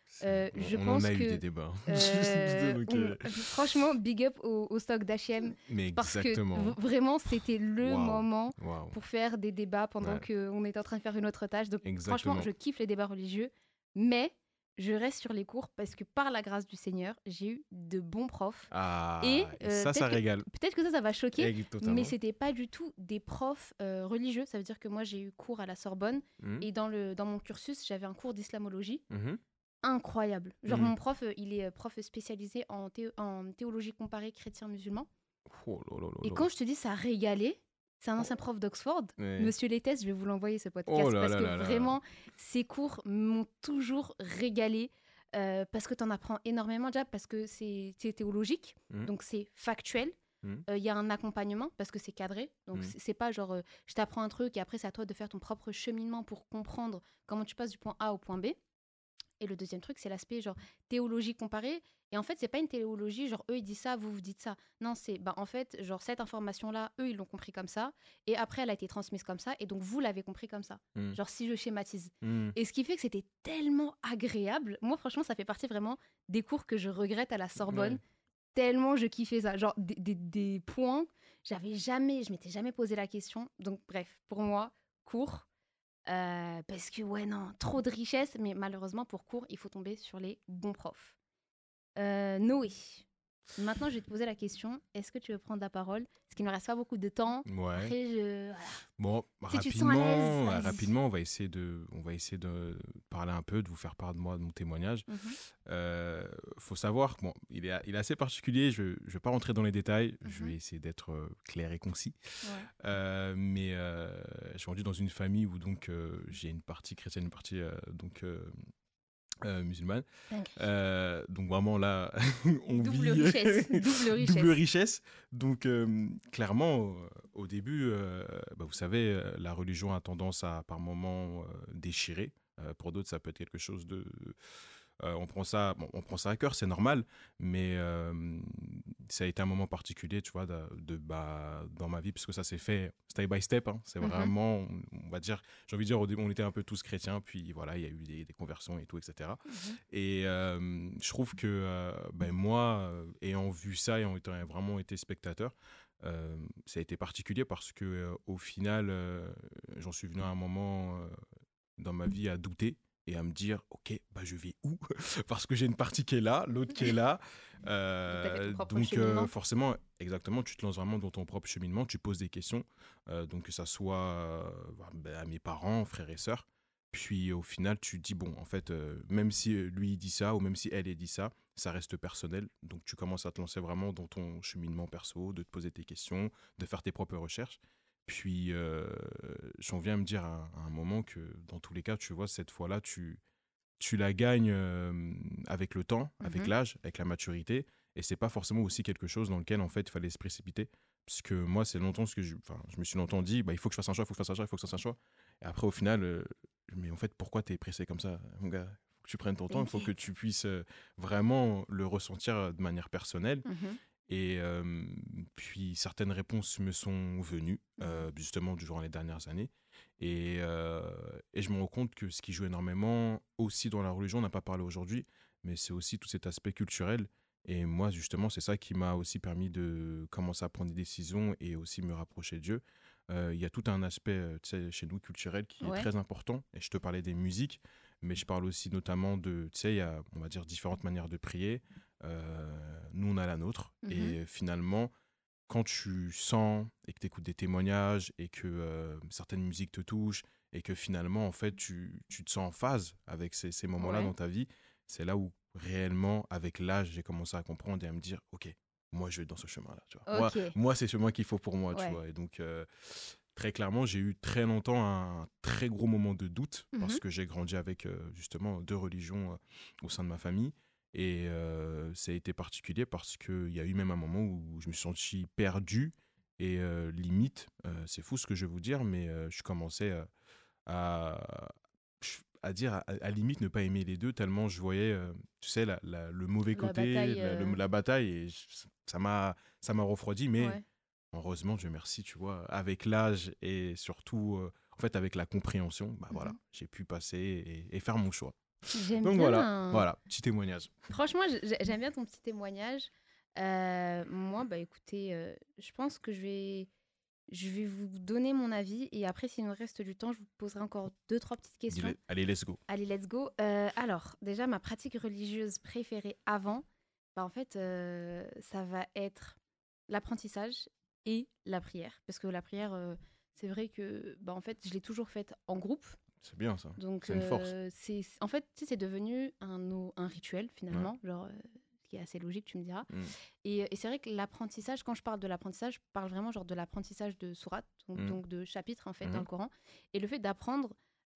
Je On en pense a eu que des débats. Donc, franchement, big up au stock d'H&M mais parce que exactement. vraiment c'était le Waouh. moment Waouh. pour faire des débats pendant Ouais. qu'on était en train de faire une autre tâche. Donc franchement, Exactement. je kiffe les débats religieux, mais je reste sur les cours parce que par la grâce du Seigneur, j'ai eu de bons profs. Et Et ça régale. peut-être que ça va choquer, mais Totalement. c'était pas du tout des profs religieux. Ça veut dire que moi, j'ai eu cours à la Sorbonne Mhm. et dans mon cursus, j'avais un cours d'islamologie Mhm. incroyable. Genre, Mhm. mon prof, il est prof spécialisé en théologie comparée chrétien-musulman. Oh là là là Et là. quand je te dis ça a régalé, c'est un ancien prof d'Oxford, Ouais. Monsieur Lettès, je vais vous l'envoyer ce podcast Oh là parce là que là là. vraiment, ces cours m'ont toujours régalé parce que tu en apprends énormément déjà, parce que c'est théologique, Mhm. donc c'est factuel. Mhm. Il y a un accompagnement parce que c'est cadré, donc Mhm. c'est pas genre je t'apprends un truc et après c'est à toi de faire ton propre cheminement pour comprendre comment tu passes du point A au point B. Et le deuxième truc, c'est l'aspect genre théologie comparée. Et en fait, c'est pas une théologie genre eux ils disent ça, vous dites ça. Non, c'est en fait genre cette information-là, eux ils l'ont compris comme ça. Et après, elle a été transmise comme ça. Et donc vous l'avez compris comme ça. Mhm. Genre si je schématise. Mhm. Et ce qui fait que c'était tellement agréable. Moi, franchement, ça fait partie vraiment des cours que je regrette à la Sorbonne. Ouais. Tellement je kiffais ça. Genre des points, je m'étais jamais posé la question. Donc bref, pour moi, cours. Parce que, ouais, non, trop de richesse, mais malheureusement, pour cours, il faut tomber sur les bons profs. Noé, maintenant, je vais te poser la question. Est-ce que tu veux prendre la parole? Parce qu'il ne me reste pas beaucoup de temps. Ouais. Après, voilà. Bon, Si tu te sens à l'aise, vas-y. rapidement, on va essayer de parler un peu, de vous faire part de moi, de mon témoignage. Faut savoir que bon, il est assez particulier. Je vais pas rentrer dans les détails. Je vais essayer d'être clair et concis. Ouais. Mais je suis rendu dans une famille où donc j'ai une partie chrétienne, une partie musulmane. Donc vraiment là, on Double vit richesse. Double richesse. double richesse. Donc clairement, au début, vous savez, la religion a tendance à par moments déchirer. Pour d'autres, ça peut être quelque chose de on prend ça à cœur, c'est normal, mais ça a été un moment particulier, tu vois, dans ma vie, puisque ça s'est fait step by step. Hein. C'est vraiment, on va dire, j'ai envie de dire, au début, on était un peu tous chrétiens, puis voilà, il y a eu des conversions et tout, etc. Et je trouve que moi, ayant vu ça, ayant vraiment été spectateur, ça a été particulier parce que au final, j'en suis venu à un moment dans ma vie à douter et à me dire, ok, je vais où? Parce que j'ai une partie qui est là, l'autre qui est là. Donc forcément, exactement, tu te lances vraiment dans ton propre cheminement, tu poses des questions, donc que ça soit à mes parents, frères et sœurs. Puis au final, tu te dis, bon, en fait, même si lui il dit ça ou même si elle dit ça, ça reste personnel. Donc tu commences à te lancer vraiment dans ton cheminement perso, de te poser tes questions, de faire tes propres recherches. Puis, j'en viens à me dire à un moment que, dans tous les cas, tu vois, cette fois-là, tu la gagnes avec le temps, avec l'âge, avec la maturité. Et c'est pas forcément aussi quelque chose dans lequel, en fait, il fallait se précipiter. Parce que moi, c'est longtemps ce que je me suis longtemps dit, il faut que je fasse un choix, il faut que je fasse un choix, il faut que je fasse un choix. Et après, au final, mais en fait, pourquoi t'es pressé comme ça, mon gars? Il faut que tu prennes ton temps, il faut que tu puisses vraiment le ressentir de manière personnelle. Et puis certaines réponses me sont venues justement durant les dernières années et je me rends compte que ce qui joue énormément aussi dans la religion, on n'a pas parlé aujourd'hui, mais c'est aussi tout cet aspect culturel. Et moi justement c'est ça qui m'a aussi permis de commencer à prendre des décisions et aussi me rapprocher de Dieu. Il y a tout un aspect chez nous culturel qui est très important, et je te parlais des musiques, mais je parle aussi notamment de, il y a, on va dire, différentes manières de prier. Nous, on a la nôtre. Et finalement, quand tu sens et que tu écoutes des témoignages et que certaines musiques te touchent et que finalement, en fait, tu te sens en phase avec ces moments-là dans ta vie, c'est là où réellement, avec l'âge, j'ai commencé à comprendre et à me dire, OK, moi, je vais dans ce chemin-là. Tu vois. Moi, c'est le chemin qu'il faut pour moi. Tu vois. Et donc, très clairement, j'ai eu très longtemps un très gros moment de doute parce que j'ai grandi avec justement 2 religions au sein de ma famille. Et ça a été particulier parce qu'il y a eu même un moment où je me suis senti perdu et limite, c'est fou ce que je vais vous dire, mais je commençais à dire à limite ne pas aimer les deux tellement je voyais, tu sais, le mauvais côté, la bataille, et ça m'a refroidi, mais heureusement, Dieu merci, tu vois, avec l'âge et surtout, en fait, avec la compréhension, voilà, j'ai pu passer et faire mon choix. J'aime Donc bien. voilà, petit témoignage. Franchement, j'aime bien ton petit témoignage. Moi, bah écoutez, je pense que je vais vous donner mon avis et après, s'il nous reste du temps, je vous poserai encore 2-3 petites questions. Allez, let's go. Allez, let's go. Alors, déjà, ma pratique religieuse préférée avant, bah en fait, ça va être l'apprentissage et la prière. Parce que la prière, c'est vrai que, bah en fait, je l'ai toujours faite en groupe. C'est bien ça. Donc, C'est une force. en fait, tu sais, c'est devenu un rituel finalement, genre, ce qui est assez logique, tu me diras. Mm. Et c'est vrai que l'apprentissage, quand je parle de l'apprentissage, je parle vraiment genre de l'apprentissage de sourates, donc de chapitres en fait dans le Coran. Et le fait d'apprendre,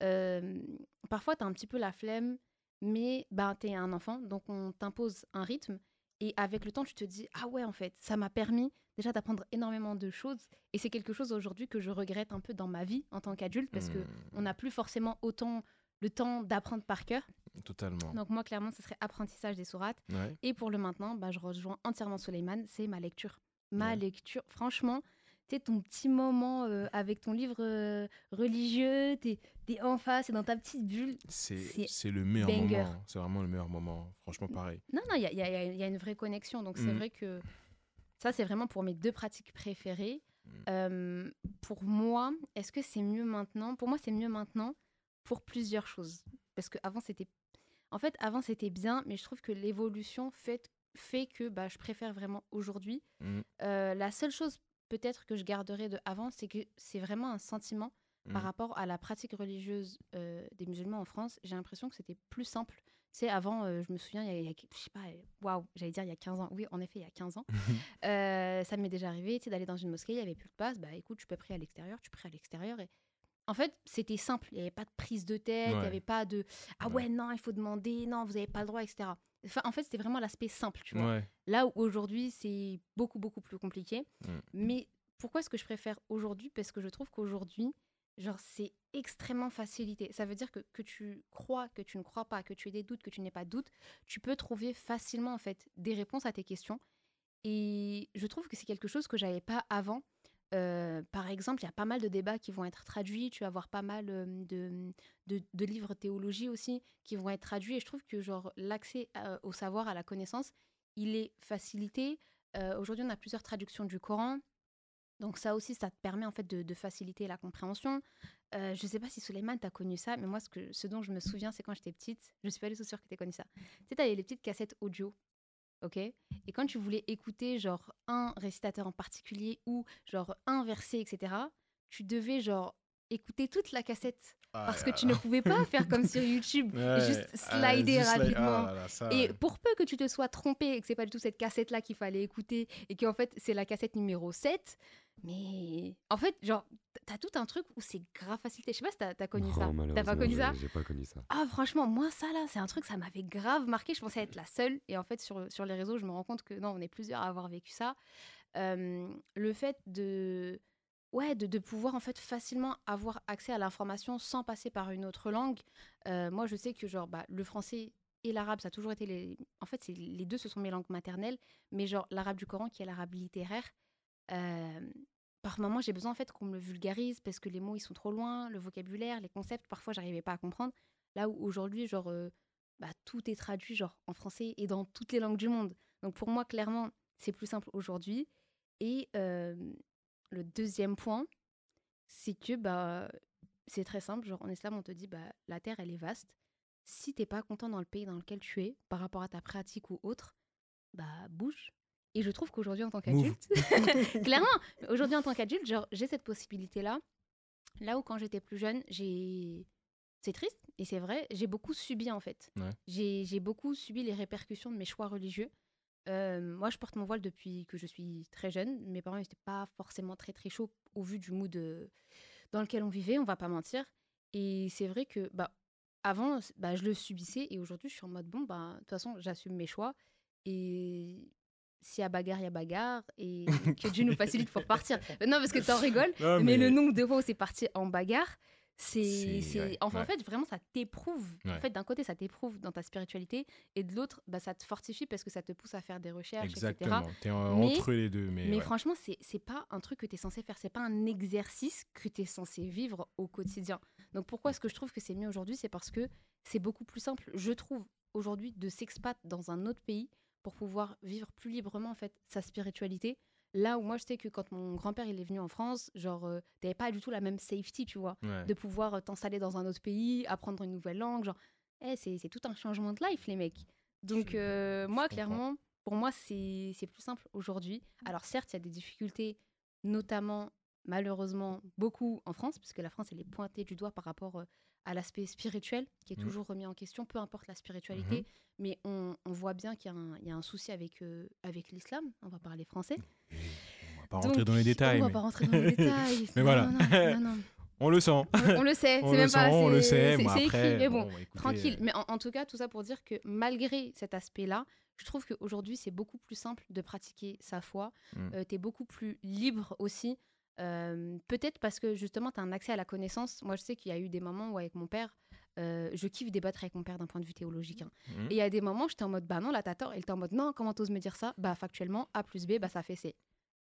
parfois tu as un petit peu la flemme, mais bah, tu es un enfant, donc on t'impose un rythme. Et avec le temps, tu te dis, ah ouais, en fait, ça m'a permis déjà d'apprendre énormément de choses. Et c'est quelque chose aujourd'hui que je regrette un peu dans ma vie en tant qu'adulte, parce qu'on n'a plus forcément autant le temps d'apprendre par cœur. Totalement. Donc moi, clairement, ce serait apprentissage des sourates. Ouais. Et pour le maintenant, bah, je rejoins entièrement Souleymane, c'est ma lecture. Ma Ouais. lecture, franchement, tu sais, ton petit moment avec ton livre religieux, t'es en face, t'es dans ta petite bulle. C'est le meilleur banger. moment. C'est vraiment le meilleur moment. Franchement, pareil. Non, il y a une vraie connexion. Donc c'est vrai que ça, c'est vraiment pour mes 2 pratiques préférées. Pour moi, est-ce que c'est mieux maintenant? Pour moi, c'est mieux maintenant pour plusieurs choses. Parce qu'avant, c'était... En fait, avant, c'était bien, mais je trouve que l'évolution fait que bah, je préfère vraiment aujourd'hui. La seule chose peut-être que je garderai de avant, c'est que c'est vraiment un sentiment par rapport à la pratique religieuse des musulmans en France. J'ai l'impression que c'était plus simple. Tu sais, avant, je me souviens, je sais pas, waouh, j'allais dire il y a 15 ans. Oui, en effet, il y a 15 ans. Ça m'est déjà arrivé, tu sais, d'aller dans une mosquée, il n'y avait plus de passe. Bah écoute, tu peux prier à l'extérieur, tu pries à l'extérieur. Et en fait, c'était simple. Il n'y avait pas de prise de tête, il n'y avait pas de « Ah ouais, non, il faut demander, non, vous n'avez pas le droit, etc. » Enfin, en fait, c'était vraiment l'aspect simple, tu vois. Ouais. Là où aujourd'hui, c'est beaucoup, beaucoup plus compliqué. Mais pourquoi est-ce que je préfère aujourd'hui? Parce que je trouve qu'aujourd'hui, genre, c'est extrêmement facilité. Ça veut dire que tu crois, que tu ne crois pas, que tu aies des doutes, que tu n'aies pas de doutes, tu peux trouver facilement, en fait, des réponses à tes questions. Et je trouve que c'est quelque chose que j'avais pas avant. Par exemple, il y a pas mal de débats qui vont être traduits. Tu vas avoir pas mal de livres théologie aussi qui vont être traduits. Et je trouve que genre l'accès au savoir, à la connaissance, il est facilité. Aujourd'hui, on a plusieurs traductions du Coran. Donc ça aussi, ça te permet en fait de faciliter la compréhension. Je sais pas si Souleymane, t'as connu ça, mais moi, ce dont je me souviens, c'est quand j'étais petite. Je suis pas du tout sûre que t'aies connu ça. Tu sais, t'avais les petites cassettes audio. Ok. Et quand tu voulais écouter genre un récitateur en particulier ou genre un verset, etc., tu devais genre écouter toute la cassette parce que tu ne pouvais pas faire comme sur YouTube et juste slider rapidement. Et pour peu que tu te sois trompé et que c'est pas du tout cette cassette-là qu'il fallait écouter et qu'en fait c'est la cassette numéro 7, mais en fait, genre, t'as tout un truc où c'est grave facilité. Je sais pas si t'as connu ça. T'as pas connu ça? J'ai pas connu ça. Ah, franchement, moi, ça, là, c'est un truc, ça m'avait grave marqué. Je pensais être la seule. Et en fait, sur les réseaux, je me rends compte que non, on est plusieurs à avoir vécu ça. Le fait de pouvoir, en fait, facilement avoir accès à l'information sans passer par une autre langue. Moi, je sais que, genre, bah, le français et l'arabe, ça a toujours été les... En fait, les deux, ce sont mes langues maternelles. Mais genre, l'arabe du Coran, qui est l'arabe littéraire... par moment, j'ai besoin en fait qu'on me le vulgarise parce que les mots ils sont trop loin, le vocabulaire, les concepts, parfois j'arrivais pas à comprendre. Là où aujourd'hui, genre, bah, tout est traduit genre en français et dans toutes les langues du monde. Donc pour moi, clairement, c'est plus simple aujourd'hui. Et le deuxième point, c'est que bah, c'est très simple. Genre en islam, on te dit bah la terre elle est vaste. Si t'es pas content dans le pays dans lequel tu es par rapport à ta pratique ou autre, bah bouge. Et je trouve qu'aujourd'hui, en tant qu'adulte, clairement, aujourd'hui, en tant qu'adulte, genre, j'ai cette possibilité-là. Là où, quand j'étais plus jeune, c'est triste, et c'est vrai, j'ai beaucoup subi, en fait. Ouais. J'ai beaucoup subi les répercussions de mes choix religieux. Moi, je porte mon voile depuis que je suis très jeune. Mes parents n'étaient pas forcément très, très chauds au vu du mood dans lequel on vivait, on va pas mentir. Et c'est vrai que, bah, avant, bah, je le subissais, et aujourd'hui, je suis en mode, bon, bah, de toute façon, j'assume mes choix. Et s'il y a bagarre, il y a bagarre. Et que Dieu nous facilite pour partir. Non, parce que t'en rigoles. Non, mais le nombre de fois où c'est parti en bagarre, ouais, en ouais. fait, vraiment, ça t'éprouve. Ouais. En fait, d'un côté, ça t'éprouve dans ta spiritualité. Et de l'autre, bah, ça te fortifie parce que ça te pousse à faire des recherches, Exactement. etc. T'es Mais- entre les deux. Mais, Mais ouais. franchement, c'est pas un truc que t'es censé faire. C'est pas un exercice que t'es censé vivre au quotidien. Donc pourquoi est-ce que je trouve que c'est mieux aujourd'hui? C'est parce que c'est beaucoup plus simple, je trouve, aujourd'hui, de s'expat dans un autre pays pour pouvoir vivre plus librement, en fait, sa spiritualité. Là où moi, je sais que quand mon grand-père il est venu en France, genre, t'avais pas du tout la même safety, tu vois, Ouais. de pouvoir t'installer dans un autre pays, apprendre une nouvelle langue, genre, c'est tout un changement de life, les mecs. Donc, moi, comprends. clairement, pour moi, c'est plus simple aujourd'hui. Alors, certes, il y a des difficultés, notamment, malheureusement, beaucoup en France, parce que la France, elle est pointée du doigt par rapport à l'aspect spirituel, qui est Mhm. toujours remis en question, peu importe la spiritualité. Mais on voit bien qu'il y a un souci avec l'islam. On va parler français. On va pas rentrer dans les détails. On va mais... pas rentrer dans les détails. Mais Non, voilà. non, non. On le sent. On le sait, On c'est le même pas. sent, on le c'est- sait. C'est Bon, c'est après, écrit, mais bon, bon, écoutez, tranquille. Mais en tout cas, tout ça pour dire que malgré cet aspect-là, je trouve qu'aujourd'hui, c'est beaucoup plus simple de pratiquer sa foi. Mm. Tu es beaucoup plus libre aussi. Peut-être parce que justement, tu as un accès à la connaissance. Moi, je sais qu'il y a eu des moments où, avec mon père, je kiffe débattre avec mon père d'un point de vue théologique. Hein. Mm. Et il y a des moments, j'étais en mode, bah non, là, t'as tort. Et il était en mode, non, comment t'oses me dire ça? Bah, factuellement, A plus B, bah, ça fait C.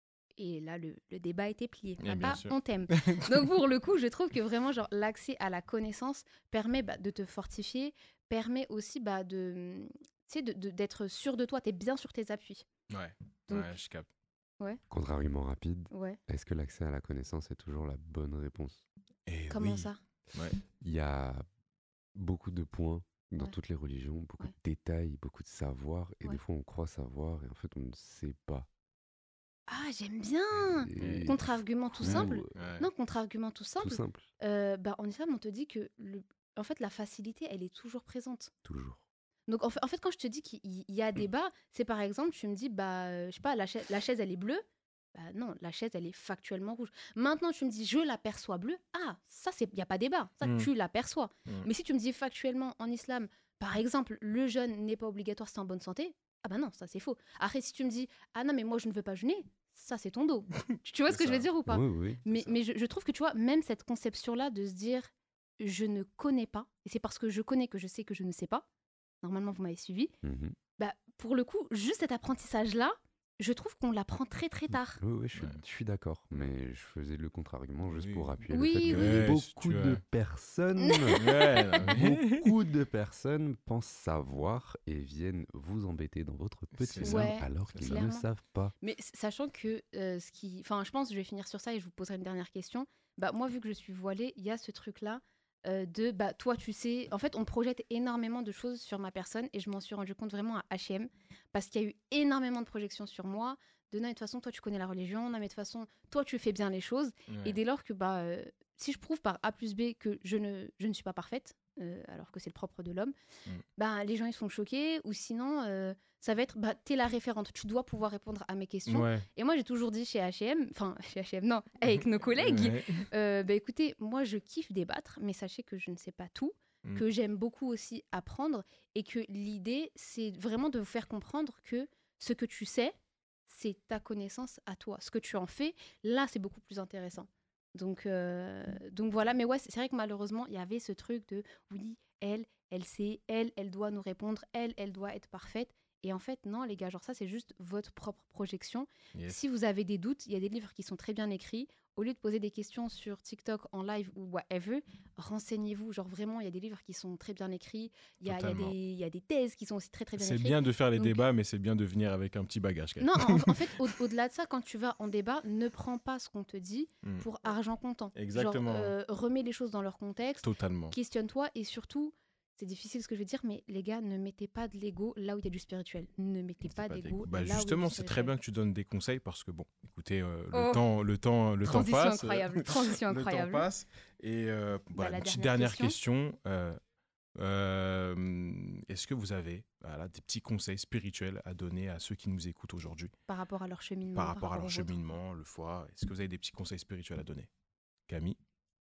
Et là, le débat était plié. Eh bien Papa, sûr. on t'aime. Donc, pour le coup, je trouve que vraiment, genre, l'accès à la connaissance permet de te fortifier, permet aussi tu sais, d'être sûr de toi. Tu es bien sur tes appuis. Ouais. Donc- Ouais, je capte. Contre-argument rapide, Ouais. est-ce que l'accès à la connaissance est toujours la bonne réponse? Et Comment oui. ça? Ouais. Il y a beaucoup de points dans Ouais. toutes les religions, beaucoup Ouais. de détails, beaucoup de savoir, et Ouais. des fois on croit savoir, et en fait on ne sait pas. Ah, j'aime bien! Et Contre-argument tout du coup, simple. Ouais. Non, contre-argument tout tout simple. simple, En islam, on te dit que en fait, la facilité, elle est toujours présente. toujours. Donc, en fait, quand je te dis qu'il y a débat, c'est par exemple, tu me dis, je sais pas, la chaise, elle est bleue. Bah non, la chaise, elle est factuellement rouge. Maintenant, tu me dis, je l'aperçois bleue. Ah, ça, il n'y a pas débat. Ça, Mm. tu l'aperçois. Mm. Mais si tu me dis factuellement, en islam, par exemple, le jeûne n'est pas obligatoire si t'es en bonne santé, ah bah non, ça, c'est faux. Après, si tu me dis, ah non, mais moi, je ne veux pas jeûner, ça, c'est ton dos. Tu vois ce que C'est je veux ça. dire ou pas? Oui, oui. Mais je trouve que, tu vois, même cette conception-là de se dire, je ne connais pas, et c'est parce que je connais que je sais que je ne sais pas, normalement, vous m'avez suivi, Mhm. bah, pour le coup, juste cet apprentissage-là, je trouve qu'on l'apprend très très tard. Oui, oui, je Ouais. suis d'accord, mais je faisais le contre-argument juste Oui. pour appuyer Oui, le fait oui, que oui. beaucoup Tu de vois. personnes, Ouais, non, mais- beaucoup de personnes pensent savoir et viennent vous embêter dans votre C'est petit ça. monde Ouais, alors qu'ils ne clairement. savent pas. Mais sachant que enfin, je pense que je vais finir sur ça et je vous poserai une dernière question. Bah, moi, vu que je suis voilée, il y a ce truc-là toi, tu sais, en fait, on projette énormément de choses sur ma personne et je m'en suis rendu compte vraiment à H&M parce qu'il y a eu énormément de projections sur moi. De non, mais de toute façon, toi, tu connais la religion. Non, mais de toute façon, toi, tu fais bien les choses. Ouais. Et dès lors que, si je prouve par A plus B que je ne suis pas parfaite, alors que c'est le propre de l'homme, les gens, ils sont choqués. Ou sinon, ça va être, t'es la référente. Tu dois pouvoir répondre à mes questions. Ouais. Et moi, j'ai toujours dit chez H&M, enfin, chez H&M, non, avec nos collègues, Ouais. écoutez, moi, je kiffe débattre, mais sachez que je ne sais pas tout, Mm. que j'aime beaucoup aussi apprendre, et que l'idée, c'est vraiment de vous faire comprendre que ce que tu sais, c'est ta connaissance à toi. Ce que tu en fais, là, c'est beaucoup plus intéressant. Donc voilà, mais ouais, c'est vrai que malheureusement, il y avait ce truc de, oui, elle sait, elle doit nous répondre, elle doit être parfaite. Et en fait, non, les gars, genre ça, c'est juste votre propre projection. Yes. Si vous avez des doutes, il y a des livres qui sont très bien écrits. Au lieu de poser des questions sur TikTok en live ou whatever, renseignez-vous. Genre vraiment, il y a des livres qui sont très bien écrits. Il y a Totalement. des thèses qui sont aussi très très bien C'est écrites. bien de faire les Donc- débats, mais c'est bien de venir avec un petit bagage. Quand même. Non, en fait, au-delà de ça, quand tu vas en débat, ne prends pas ce qu'on te dit Mm. pour argent comptant. Exactement. Genre, remets les choses dans leur contexte, Totalement. questionne-toi et surtout, c'est difficile ce que je veux dire, mais les gars, ne mettez pas de l'ego là où il y a du spirituel. Ne mettez pas d'ego Bah là où il y a justement, du c'est très spirituel. bien que tu donnes des conseils parce que bon, écoutez, Oh. le temps Transition passe. incroyable, transition Le incroyable. temps passe. Et voilà, la une petite dernière dernière question. Est-ce que vous avez des petits conseils spirituels à donner à ceux qui nous écoutent aujourd'hui Par rapport à leur cheminement. par rapport à leur au vôtre. cheminement, le foi? Est-ce que vous avez des petits conseils spirituels à donner? Camille?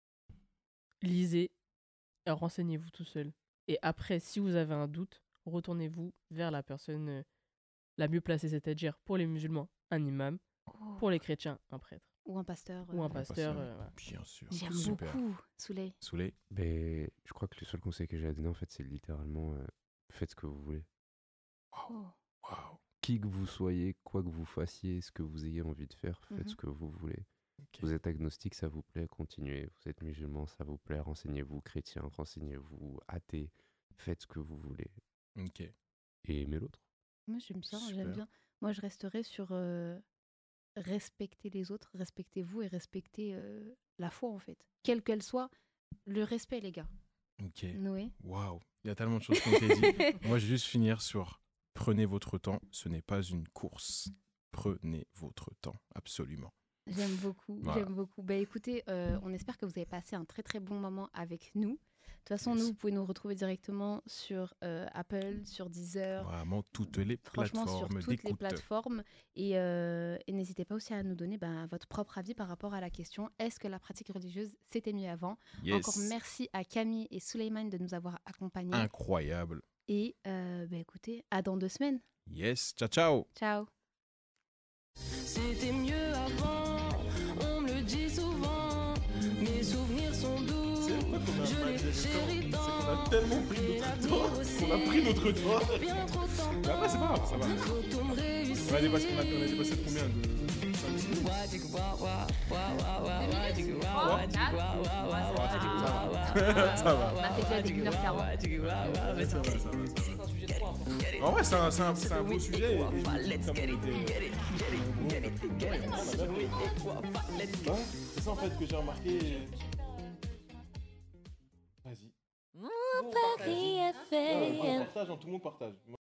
Lisez, et renseignez-vous tout seul. Et après, si vous avez un doute, retournez-vous vers la personne la mieux placée, c'est-à-dire pour les musulmans, un imam, Oh. pour les chrétiens, un prêtre Ou un pasteur. ou un Pasteur, pasteur. Voilà. Bien sûr. J'aime Super. beaucoup, Souley. Souley? Mais je crois que le seul conseil que j'ai à donner, en fait, c'est littéralement faites ce que vous voulez. Oh. Waouh. Qui que vous soyez, quoi que vous fassiez, ce que vous ayez envie de faire, faites Mhm. ce que vous voulez. Ok. Vous êtes agnostique, ça vous plaît, continuez. Vous êtes musulman, ça vous plaît, renseignez-vous. Chrétien, renseignez-vous. Athée, faites ce que vous voulez. Ok. Et aimez l'autre. Moi, j'aime bien, Super. j'aime bien. Moi, je resterai sur respecter les autres, respectez-vous et respectez la foi, en fait. Quelle qu'elle soit, le respect, les gars. Ok. Noé. Waouh. Il y a tellement de choses qu'on t'a dit. Moi, je vais juste finir sur prenez votre temps. Ce n'est pas une course. Prenez votre temps. Absolument. J'aime beaucoup, Voilà. j'aime beaucoup. Bah écoutez, on espère que vous avez passé un très très bon moment avec nous. De toute façon, Yes. nous, vous pouvez nous retrouver directement sur Apple, sur Deezer, Vraiment, toutes les franchement sur plateformes toutes les d'écoute. plateformes. Et n'hésitez pas aussi à nous donner votre propre avis par rapport à la question est-ce que la pratique religieuse c'était mieux avant? Yes. Encore merci à Camille et Souleymane de nous avoir accompagnés. Incroyable. Et bah écoutez, à dans 2 semaines. Yes. Ciao, ciao. Ciao. C'était mieux avant, on me le dit souvent. Mes souvenirs sont doux, je les chéris tant. tellement Et l'avenir aussi, notre temps. bien trop tentant. Mais après, c'est pas grave, ça va. Faut tout me réussir. On a dépassé combien de... Ça va. On a fait déjà des 1h40. En vrai, c'est un beau sujet. C'est ça en fait que j'ai remarqué. Vas-y. Paris FM. On partage, tout le monde partage.